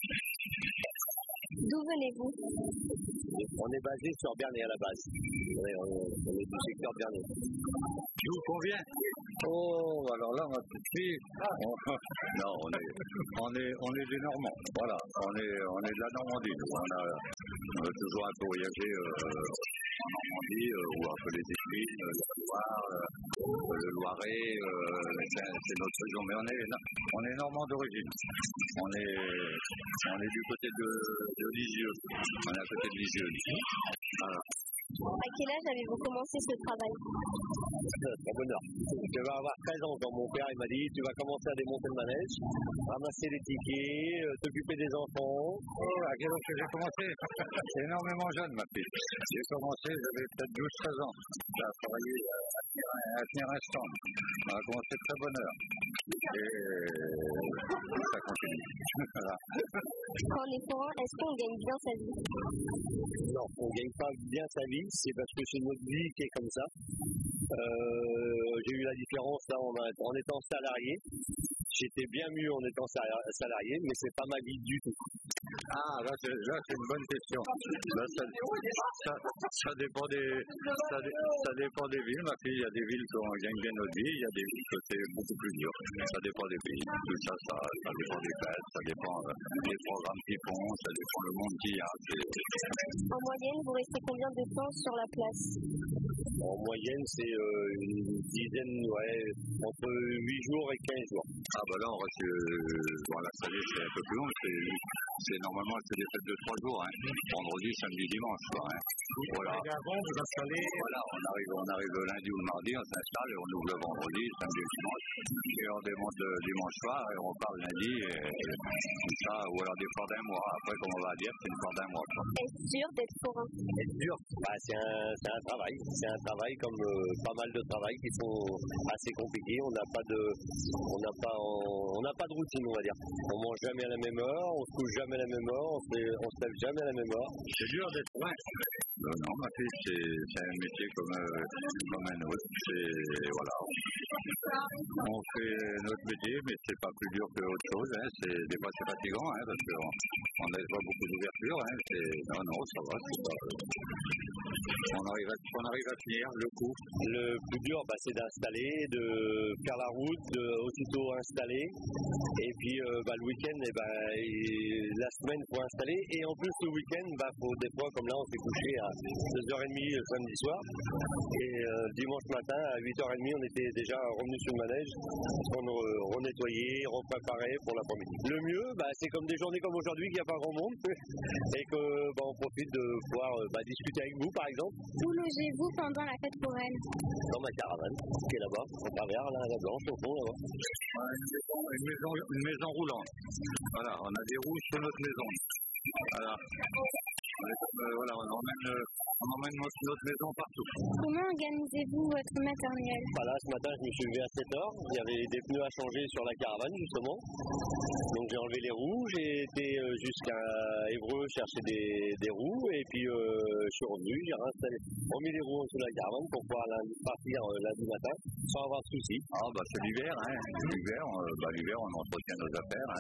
D'où venez-vous? On est basé sur Bernay à la base. On est du secteur Bernay. D'où qu'on vient? Oh, alors là, ma petite fille, non, on est des Normands. Voilà, on est de la Normandie. On a toujours un peu voyagé en Normandie, ou un peu les Yvelines, le Loire, le Loiret, c'est notre région. Mais on est Normands d'origine. On est du côté de Lisieux. On est à côté de Lisieux ici. Voilà. À quel âge avez-vous commencé ce travail? Très bonheur. Je vais avoir 13 ans quand mon père il m'a dit tu vas commencer à démonter le manège, ramasser les tickets, t'occuper des enfants. À quel âge que j'ai commencé? C'est énormément jeune ma fille. J'ai commencé, j'avais peut-être 12-13 ans. J'ai travaillé à tenir un stand. On a commencé de très bonne heure. Et ça continue. Voilà. Quand on est forain, est-ce qu'on gagne bien sa vie? Non, on ne gagne pas bien sa vie, c'est parce que c'est notre vie qui est comme ça. J'ai eu la différence là en étant salarié. J'étais bien mieux en étant salarié, mais c'est pas ma vie du tout. Ah, là c'est une bonne question. Là, ça dépend des villes. Ma fille, il y a des villes où on gagne bien notre vie, il y a des villes où c'est beaucoup plus dur. Ça dépend des pays. Tout ça dépend des fêtes, ça dépend des programmes qu'ils font, ça dépend le monde qu'il y a. En moyenne, vous restez combien de temps sur la place? En moyenne, c'est une dizaine, entre 8 jours et 15 jours. Ah bah là, on reste dans la salée, c'est un peu plus long. Normalement, c'est des fêtes de 3 jours. Vendredi, samedi, dimanche. Voilà. Voilà, on arrive le lundi ou le mardi, on s'installe et on ouvre le vendredi, samedi, dimanche. Et on démonte le dimanche soir et on part le lundi. Et ça, ou alors des fois d'un mois. Après, comme on va dire, c'est une fois d'un mois. Est-ce dur d'être forain? Est-ce dur? C'est un travail. C'est un travail comme pas mal de travail qui sont assez compliqués. On n'a pas de routine, on va dire. On mange jamais à la même heure, on se couche jamais à la même heure, on se lève jamais à la même heure. C'est dur d'être forain. Non, ma fille, c'est un métier comme un autre. Voilà. On fait notre métier, mais c'est pas plus dur que autre chose. Des fois, c'est fatigant, parce qu'on a beaucoup d'ouverture. Non, ça va. On arrive à tenir le coup. Le plus dur, c'est d'installer, de faire la route, de aussitôt installer. Et puis, le week-end, la semaine, il faut installer. Et en plus, le week-end, faut des fois, comme là, on s'est couché à 2h30 le samedi soir. Et dimanche matin, à 8h30, on était déjà revenu sur le manège. On renettoyait, repréparait pour l'après-midi. Le mieux, c'est comme des journées comme aujourd'hui, qu'il n'y a pas grand monde. Et qu'on profite de pouvoir discuter avec vous, par exemple. Où logez-vous pendant la fête foraine? Dans ma caravane, qui est là-bas, en travers, là, la blanche, au fond, là-bas. Une maison roulante. Voilà, on a des roues sur notre maison. Voilà. On emmène notre maison partout. Comment organisez-vous votre matériel? Voilà, ce matin, je me suis levé à 7h. Il y avait des pneus à changer sur la caravane, justement. Donc, j'ai enlevé les roues. J'ai été jusqu'à Évreux chercher des roues. Et puis, je suis revenu. J'ai remis les roues sur la caravane pour pouvoir partir lundi matin sans avoir de soucis. Ah, c'est l'hiver. L'hiver, on entretient nos affaires.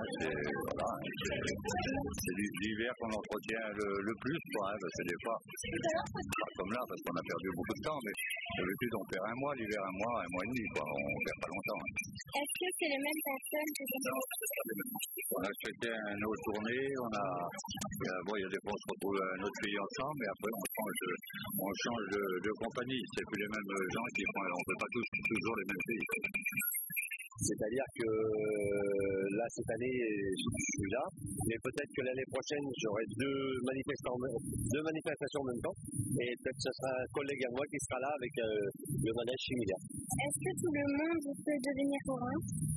C'est l'hiver qu'on entretient le plus. Parce que des fois, pas comme là, parce qu'on a perdu beaucoup de temps, mais d'habitude on perd un mois, l'hiver un mois et demi, on perd pas longtemps. Est-ce que c'est les mêmes personnes que on a chacun nos tournées, il y a des fois on se retrouve à notre pays ensemble, mais après on change de compagnie, c'est plus les mêmes gens qui font, on ne fait pas toujours les mêmes pays. C'est-à-dire que là, cette année, je suis là. Mais peut-être que l'année prochaine, j'aurai deux manifestations en même temps. Et peut-être que ce sera un collègue à moi qui sera là avec le manège similaire. Est-ce que tout le monde peut devenir forain?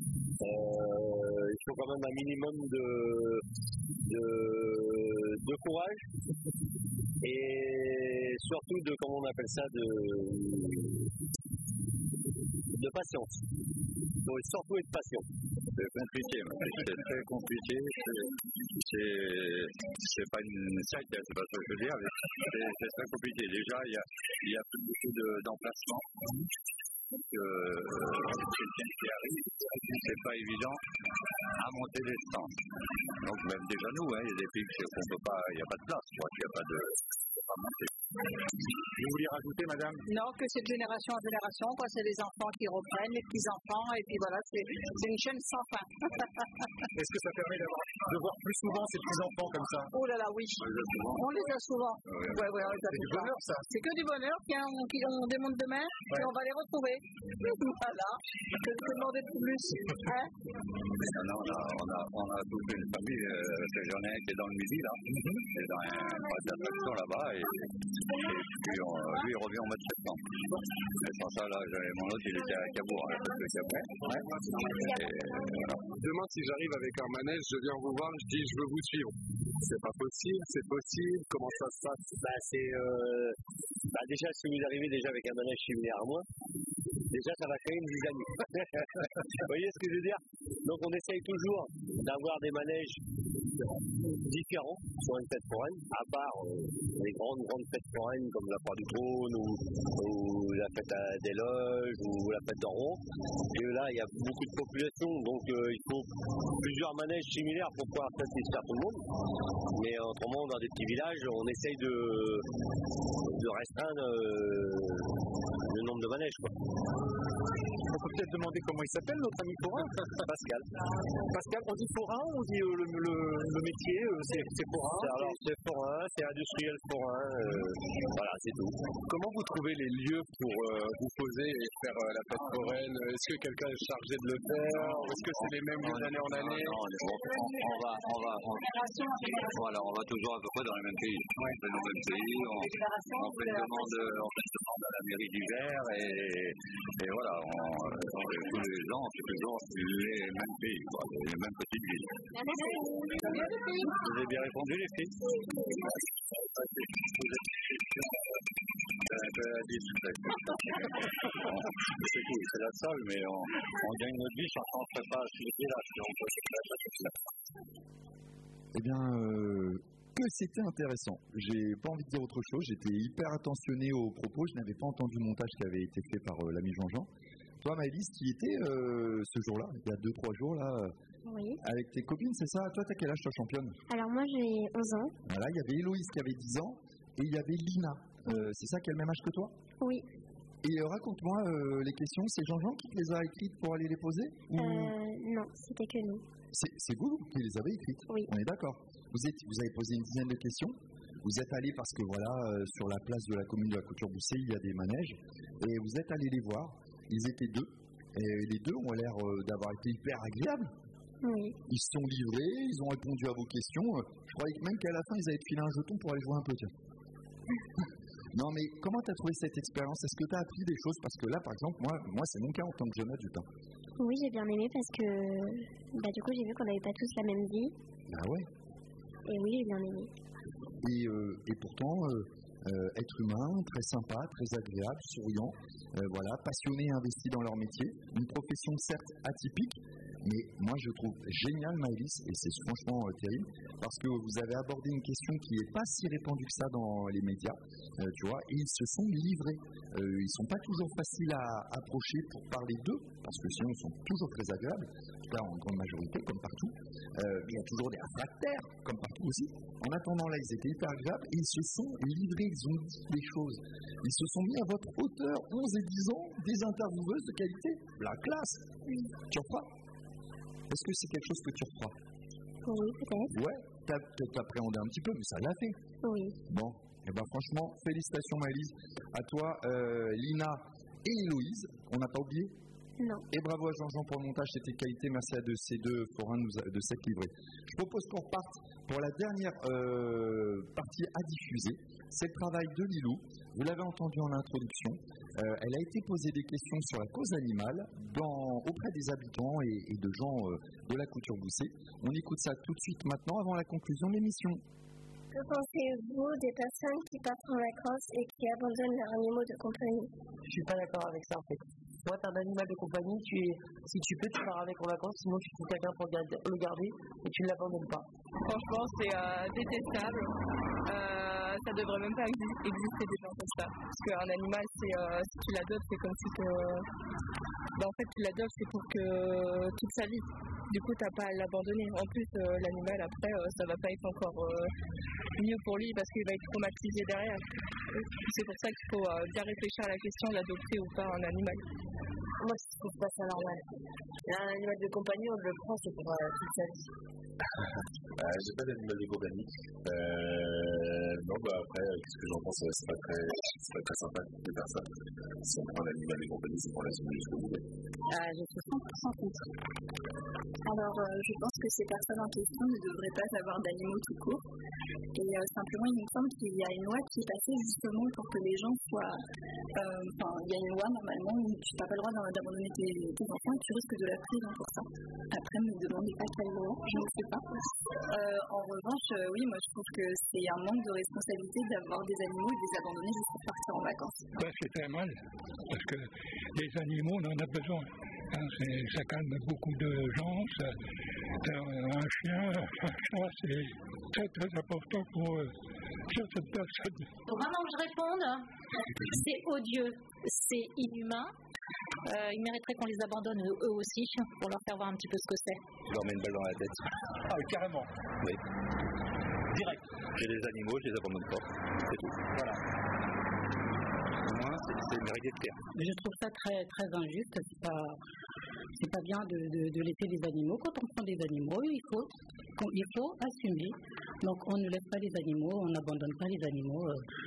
Il faut quand même un minimum de courage et surtout de, comment on appelle ça, de patience. Il faut surtout être patient. C'est compliqué, c'est très compliqué. C'est pas une secte, c'est pas ce que je veux dire, mais c'est très compliqué. Déjà, il y a beaucoup d'emplacements. Quelqu'un qui arrive, c'est pas évident à monter les stands. Donc même déjà nous, il y a des pays qu'on peut pas, il n'y a pas de place, il n'y a pas de monter. Vous vouliez rajouter, madame? Non, que c'est de génération en génération, quoi. C'est les enfants qui reprennent, les petits-enfants, et puis voilà, c'est une chaîne sans fin. Est-ce que ça permet de voir plus souvent ces petits-enfants comme ça? Oh là là, oui. On les a souvent. Ouais, on les a c'est du bonheur, ça. C'est que du bonheur. Tiens, on démonte demain, et on va les retrouver. Voilà. Que demander de plus. Hein? On a toute une famille, j'en ai un qui est dans le Midi, là, et dans un parc d'attraction là-bas, et puis lui il revient au mois de septembre. Et sans ça, là, mon autre il était à Cabourg, à la fête de Cabourg. Voilà. Demain, si j'arrive avec un manège, je viens vous voir, je dis je veux vous suivre. C'est pas possible, c'est possible, comment ça se passe? Déjà, si vous arrivez déjà avec un manège similaire à moi, déjà ça va créer une zizanie. Vous voyez ce que je veux dire? Donc on essaye toujours d'avoir des manèges différents sur une fête foraine, à part les grandes fêtes foraines comme la Foire du Trône ou la fête des Loges ou la fête d'Oron. Et là il y a beaucoup de population, donc il faut plusieurs manèges similaires pour pouvoir satisfaire tout le monde. Mais autrement, dans des petits villages, on essaye de restreindre le nombre de manèges, quoi. On peut peut-être demander comment il s'appelle, notre ami forain? Pascal. Pascal, on dit forain ou on dit le métier, c'est forain? Alors c'est forain, c'est industriel forain, voilà, c'est tout. Comment vous trouvez les lieux pour vous poser et faire la fête foraine? Est-ce que quelqu'un est chargé de le faire? Est-ce que c'est les mêmes lieux d'année en année? Non, on va toujours à peu près dans les mêmes pays. On fait dans les mêmes pays, on fait une demande à la mairie d'hiver et voilà, tous les ans, c'est toujours les mêmes pays, les mêmes petites villes. Vous avez bien répondu, les filles? C'est cool, c'est la seule, mais on gagne notre vie sans qu'on ne ferait pas ce métier-là, si on peut se faire. Eh bien, que c'était intéressant. J'ai pas envie de dire autre chose, j'étais hyper attentionné aux propos, je n'avais pas entendu le montage qui avait été fait par l'ami Jean-Jean. Toi, Maëlys, tu y étais ce jour-là, il y a 2-3 jours, là, oui. Avec tes copines, c'est ça? Toi, t'as quel âge, toi, championne? Alors, moi, j'ai 11 ans. Voilà, il y avait Héloïse qui avait 10 ans, et il y avait Lina. C'est ça qui a le même âge que toi? Oui. Et raconte-moi les questions, c'est Jean-Jean qui te les a écrites pour aller les poser? Non, c'était que nous. C'est vous qui les avez écrites? Oui. On est d'accord. Vous avez posé une dizaine de questions. Vous êtes allés parce que voilà, sur la place de la commune de la Couture-Boussay, il y a des manèges. Et vous êtes allés les voir. Ils étaient deux. Et les deux ont l'air d'avoir été hyper agréables. Oui. Ils se sont livrés, ils ont répondu à vos questions. Je croyais même qu'à la fin, ils avaient filé un jeton pour aller jouer un peu. Tiens. Non, mais comment tu as trouvé cette expérience? Est-ce que tu as appris des choses? Parce que là, par exemple, moi c'est mon cas en tant que jeune adulte. Oui, j'ai bien aimé parce que du coup, j'ai vu qu'on n'avait pas tous la même vie. Ah ouais. Et oui, j'ai bien aimé. Et pourtant, être humain, très sympa, très agréable, souriant, voilà, passionné et investi dans leur métier. Une profession certes atypique, mais moi je trouve génial, Maëlys, et c'est franchement terrible, parce que vous avez abordé une question qui n'est pas si répandue que ça dans les médias, tu vois, et ils se sont livrés. Ils ne sont pas toujours faciles à approcher pour parler d'eux, parce que sinon ils sont toujours très agréables, en tout cas en grande majorité, comme partout. Il y a toujours des réfractaires, comme partout aussi. En attendant, là, ils étaient hyper agréables, et ils se sont livrés, ils ont dit des choses. Ils se sont mis à votre hauteur, 11 et 10 ans, des intervieweuses de qualité. La classe. Tu reprends? Est-ce que c'est quelque chose que tu reprends? Oui, peut-être. Ouais, t'as appréhendé un petit peu, mais ça l'a fait. Oui. Bon, et ben franchement, félicitations Maëlys, à toi, Lina et Héloïse. On n'a pas oublié? Non. Et bravo à Jean-Jean pour le montage, c'était de qualité. Merci à ces deux forains de s'être livrés. Je propose qu'on reparte pour la dernière partie à diffuser. C'est le travail de Lilou. Vous l'avez entendu en introduction. Elle a été posée des questions sur la cause animale auprès des habitants et de gens de la couture Bousset. On écoute ça tout de suite maintenant avant la conclusion de l'émission. Que pensez-vous des personnes qui partent en vacances et qui abandonnent leurs animaux de compagnie? Je suis pas d'accord avec ça en fait. Moi, t'as un animal de compagnie, si tu peux, tu pars avec en vacances, sinon tu trouves quelqu'un pour le garder et tu ne l'abandonnes pas. Franchement, c'est détestable. Ça devrait même pas exister des gens comme ça. Parce qu'un animal, si tu l'adoptes, c'est comme si en fait, tu l'adoptes, c'est pour que toute sa vie. Du coup, t'as pas à l'abandonner. En plus, l'animal, après, ça va pas être encore mieux pour lui parce qu'il va être traumatisé derrière. C'est pour ça qu'il faut bien réfléchir à la question d'adopter ou pas un animal. Moi, je trouve pas ça normal. Un animal de compagnie, on le prend, c'est pour toute sa vie. J'ai pas d'animal de compagnie. Non, après, qu'est-ce que j'en pense, c'est pas très sympa de faire ça. Si on prend un animal de compagnie, c'est pour l'assumer jusqu'au bout. Je suis 100% contre. Alors, je pense que ces personnes en question ne devraient pas avoir d'animaux tout court. Et simplement, il me semble qu'il y a une loi qui est passée justement pour que les gens soient... il y a une loi normalement où tu n'as pas le droit d'abandonner tes enfants et tu risques de la prison pour ça. Après, ne me demandez pas quelle loi, je ne sais pas. En revanche, oui, moi je trouve que c'est un manque de responsabilité d'avoir des animaux et de les abandonner juste pour partir en vacances. C'est très mal, parce que les animaux, on en a besoin. Ça calme beaucoup de gens. Un chien, un chat, c'est très très important pour certaines personnes. Pour vraiment que je réponde, c'est odieux, c'est inhumain. Ils mériteraient qu'on les abandonne eux aussi pour leur faire voir un petit peu ce que c'est. Je leur mets une balle dans la tête. Ah oui, carrément. Oui. Direct. J'ai des animaux, je les abandonne pas. C'est tout. Voilà. Au moins, c'est mérité de faire. Mais je trouve ça très, très injuste. C'est pas bien de laisser les animaux. Quand on prend des animaux, il faut assumer. Donc on ne laisse pas les animaux, on n'abandonne pas les animaux.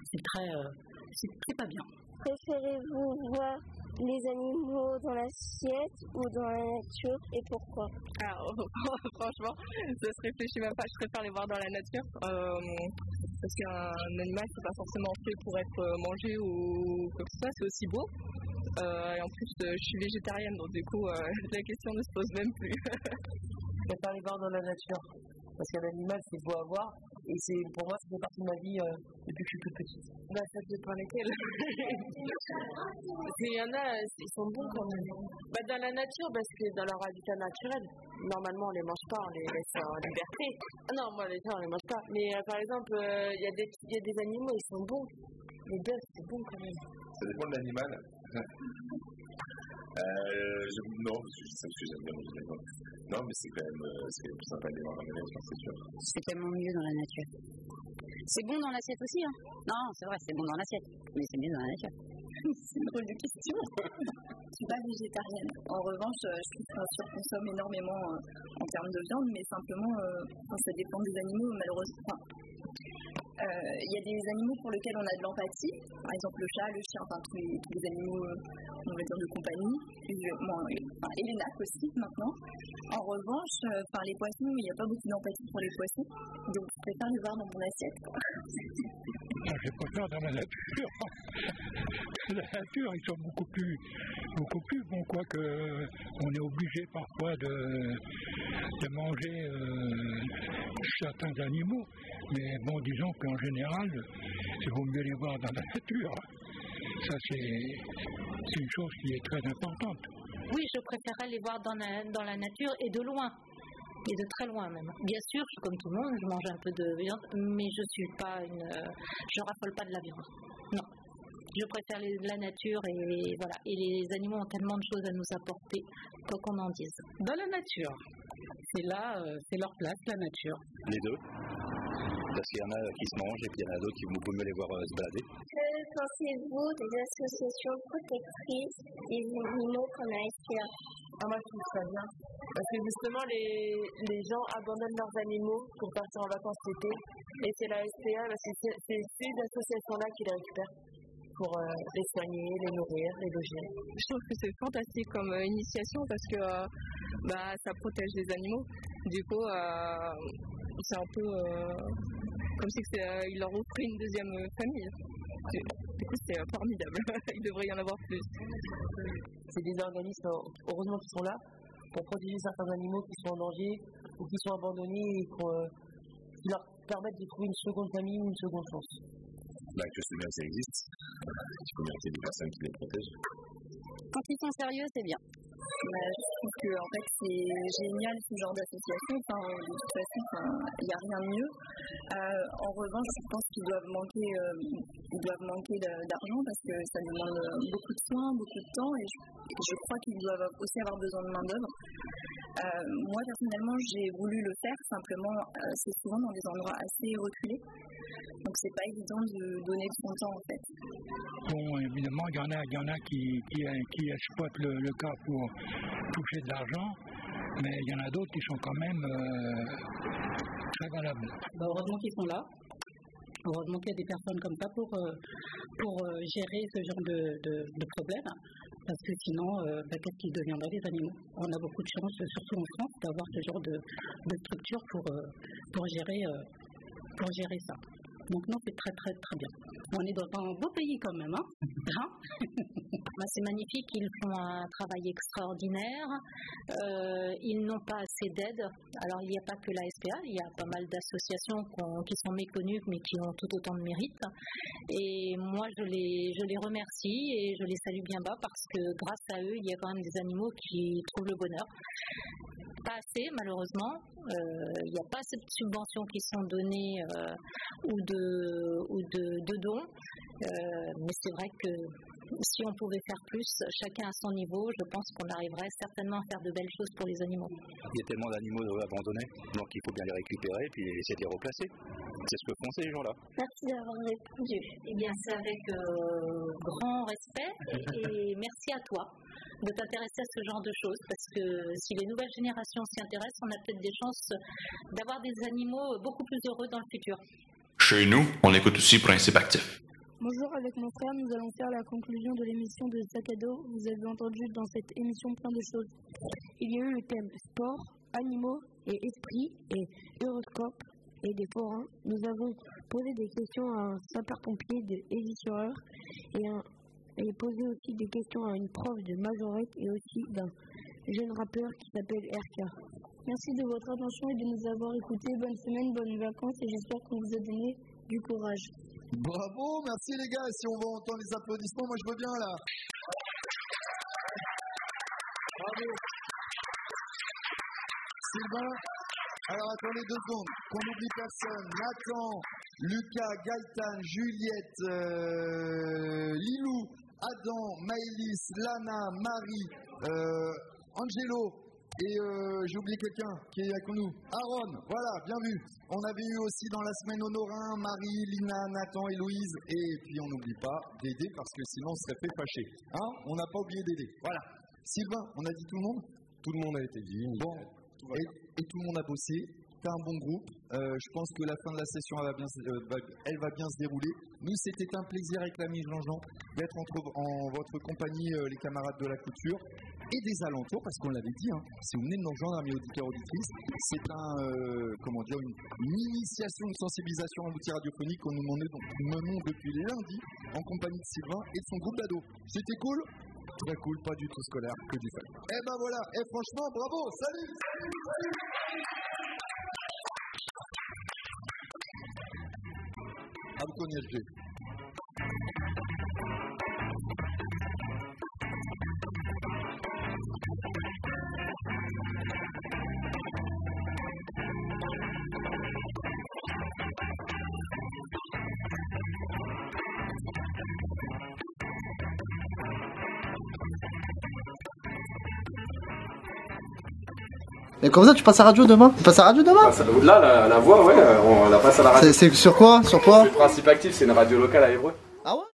C'est pas bien. Préférez-vous voir les animaux dans l'assiette ou dans la nature et pourquoi? Alors, franchement, ça se réfléchit même pas. Je préfère les voir dans la nature parce qu'un animal, c'est pas forcément fait pour être mangé ou quoi que ce soit. C'est aussi beau. Et en plus, je suis végétarienne, donc du coup, la question ne se pose même plus. Je préfère les voir dans la nature parce qu'un animal, c'est beau à voir. Et pour moi, ça fait partie de ma vie depuis que je suis toute petite. Ça dépend lesquels. Il y en a, ils sont bons quand même. Dans la nature, parce que dans leur habitat naturel, normalement on les mange pas, on les laisse en liberté. Non, moi les gens on les mange pas. Mais par exemple, il y a des animaux, ils sont bons. Les bœufs, c'est bon quand même. Ça dépend de l'animal. Non, parce que j'aime bien manger les animaux. Non, mais c'est quand même plus sympa de les voir dans la nature, c'est sûr. C'est tellement mieux dans la nature. C'est bon dans l'assiette aussi, hein? Non, c'est vrai, c'est bon dans l'assiette, mais c'est mieux dans la nature. C'est une drôle de question. Je suis pas végétarienne. En revanche, je trouve qu'on surconsomme énormément en termes de viande, mais simplement, ça dépend des animaux, malheureusement. Il y a des animaux pour lesquels on a de l'empathie, par exemple le chat, le chien, tous les animaux, on va dire de compagnie, et les nappes aussi maintenant. En revanche, les poissons, il n'y a pas beaucoup d'empathie pour les poissons, donc je préfère les voir dans mon assiette. Je préfère dans la nature. La nature, ils sont beaucoup plus bons, quoique on est obligé parfois de manger certains animaux, mais bon, disons qu'en général, il vaut mieux les voir dans la nature. Ça, c'est une chose qui est très importante. Oui, je préférerais les voir dans la nature et de loin. Et de très loin même. Bien sûr, je suis comme tout le monde, je mange un peu de viande, mais je raffole pas de la viande. Non. Je préfère la nature et voilà. Et les animaux ont tellement de choses à nous apporter, quoi qu'on en dise. Dans la nature. C'est leur place, la nature. Les deux. Parce qu'il y en a qui se mangent et puis il y en a d'autres qui vous pouvez les voir se balader. Que pensez-vous des associations protectrices des animaux comme la SPA? Moi, je trouve ça bien. Parce que justement, les gens abandonnent leurs animaux pour partir en vacances l'été. Et c'est la SPA, parce que c'est ces associations-là qui les récupèrent. pour les soigner, les nourrir, les loger. Je trouve que c'est fantastique comme initiation parce que ça protège les animaux. Du coup, c'est un peu comme si il leur offrait une deuxième famille. Du coup, c'est formidable. Il devrait y en avoir plus. C'est des organismes, heureusement, qui sont là pour protéger certains animaux qui sont en danger ou qui sont abandonnés et qui leur permettent de trouver une seconde famille ou une seconde chance. Je sais bien que ça existe. Il faut bien qu'il y ait des personnes qui les protègent. Quand ils sont sérieux, c'est bien. Je trouve que en fait, c'est génial ce genre d'association. De toute façon, il n'y a rien de mieux. En revanche, je pense qu'ils doivent manquer d'argent parce que ça demande beaucoup de soins, beaucoup de temps et je crois qu'ils doivent aussi avoir besoin de main-d'œuvre. Moi, personnellement, j'ai voulu le faire, simplement, c'est souvent dans des endroits assez reculés. Donc, c'est pas évident de donner de son temps, en fait. Bon, évidemment, il y en a qui exploitent le cas pour toucher de l'argent, mais il y en a d'autres qui sont quand même très valables. Heureusement qu'ils sont là. Heureusement qu'il y a des personnes comme ça pour gérer ce genre de problème. Parce que sinon, qu'est-ce qui deviendrait des animaux? On a beaucoup de chance, surtout en France, d'avoir ce genre de structure pour gérer ça. Donc non, c'est très très très bien. On est dans un beau pays quand même, hein. C'est magnifique, ils font un travail extraordinaire. Ils n'ont pas assez d'aide. Alors il n'y a pas que la SPA, il y a pas mal d'associations qui sont méconnues mais qui ont tout autant de mérite. Et moi je les remercie et je les salue bien bas parce que grâce à eux, il y a quand même des animaux qui trouvent le bonheur. Pas assez malheureusement, il n'y a pas assez de subventions qui sont données ou de dons, mais c'est vrai que si on pouvait faire plus, chacun à son niveau, je pense qu'on arriverait certainement à faire de belles choses pour les animaux. Il y a tellement d'animaux abandonnés, donc il faut bien les récupérer et puis essayer de les replacer. C'est ce que font ces gens-là. Merci d'avoir répondu. Eh bien, c'est avec grand respect et merci à toi de t'intéresser à ce genre de choses parce que si les nouvelles générations s'y intéressent, on a peut-être des chances d'avoir des animaux beaucoup plus heureux dans le futur. Chez nous, on écoute aussi Principe Actif. Bonjour, avec mon frère, nous allons faire la conclusion de l'émission de Sac à dos. Vous avez entendu dans cette émission plein de choses. Il y a eu le thème sport, animaux et esprit et horoscope et des forains. Nous avons posé des questions à un sapeur-pompier de Égy-sur-Eure et posé aussi des questions à une prof de majorette et aussi d'un jeune rappeur qui s'appelle RK. Merci de votre attention et de nous avoir écoutés. Bonne semaine, bonnes vacances et j'espère qu'on vous a donné du courage. Bravo, merci les gars. Si on va entendre les applaudissements, moi je veux bien là. Bravo. Sylvain, alors attendez 2 secondes, qu'on n'oublie personne. Nathan, Lucas, Gaëtan, Juliette, Lilou, Adam, Maëlys, Lana, Marie, Angelo. Et j'ai oublié quelqu'un qui est avec nous. Aaron, voilà, bien vu. On avait eu aussi dans la semaine Honorin, Marie, Lina, Nathan et Louise. Et puis on n'oublie pas Dédé parce que sinon on serait fait fâcher. Hein, on n'a pas oublié Dédé. Voilà. Sylvain, on a dit tout le monde? Tout le monde a été dit. Bon, et tout le monde a bossé. T'as un bon groupe. Je pense que la fin de la session elle va bien se dérouler. Nous, c'était un plaisir avec l'ami Jean-Jean d'être en votre compagnie, les camarades de la couture et des alentours, parce qu'on l'avait dit, hein, si vous venez de nous rejoindre, amis auditeurs, auditrices, c'est une initiation, une sensibilisation à l'outil radiophonique que nous menons depuis lundi en compagnie de Sylvain et de son groupe d'ados. C'était cool? Très cool, pas du tout scolaire, que du fun. Et ben voilà, et franchement, bravo, salut. À vous connaître, Et comme ça, tu passes à la radio demain? Tu passes à la radio demain? Là, la voix, ouais, on la passe à la radio. C'est sur quoi? Sur quoi? Le Principe Actif, c'est une radio locale à Évreux. Ah ouais?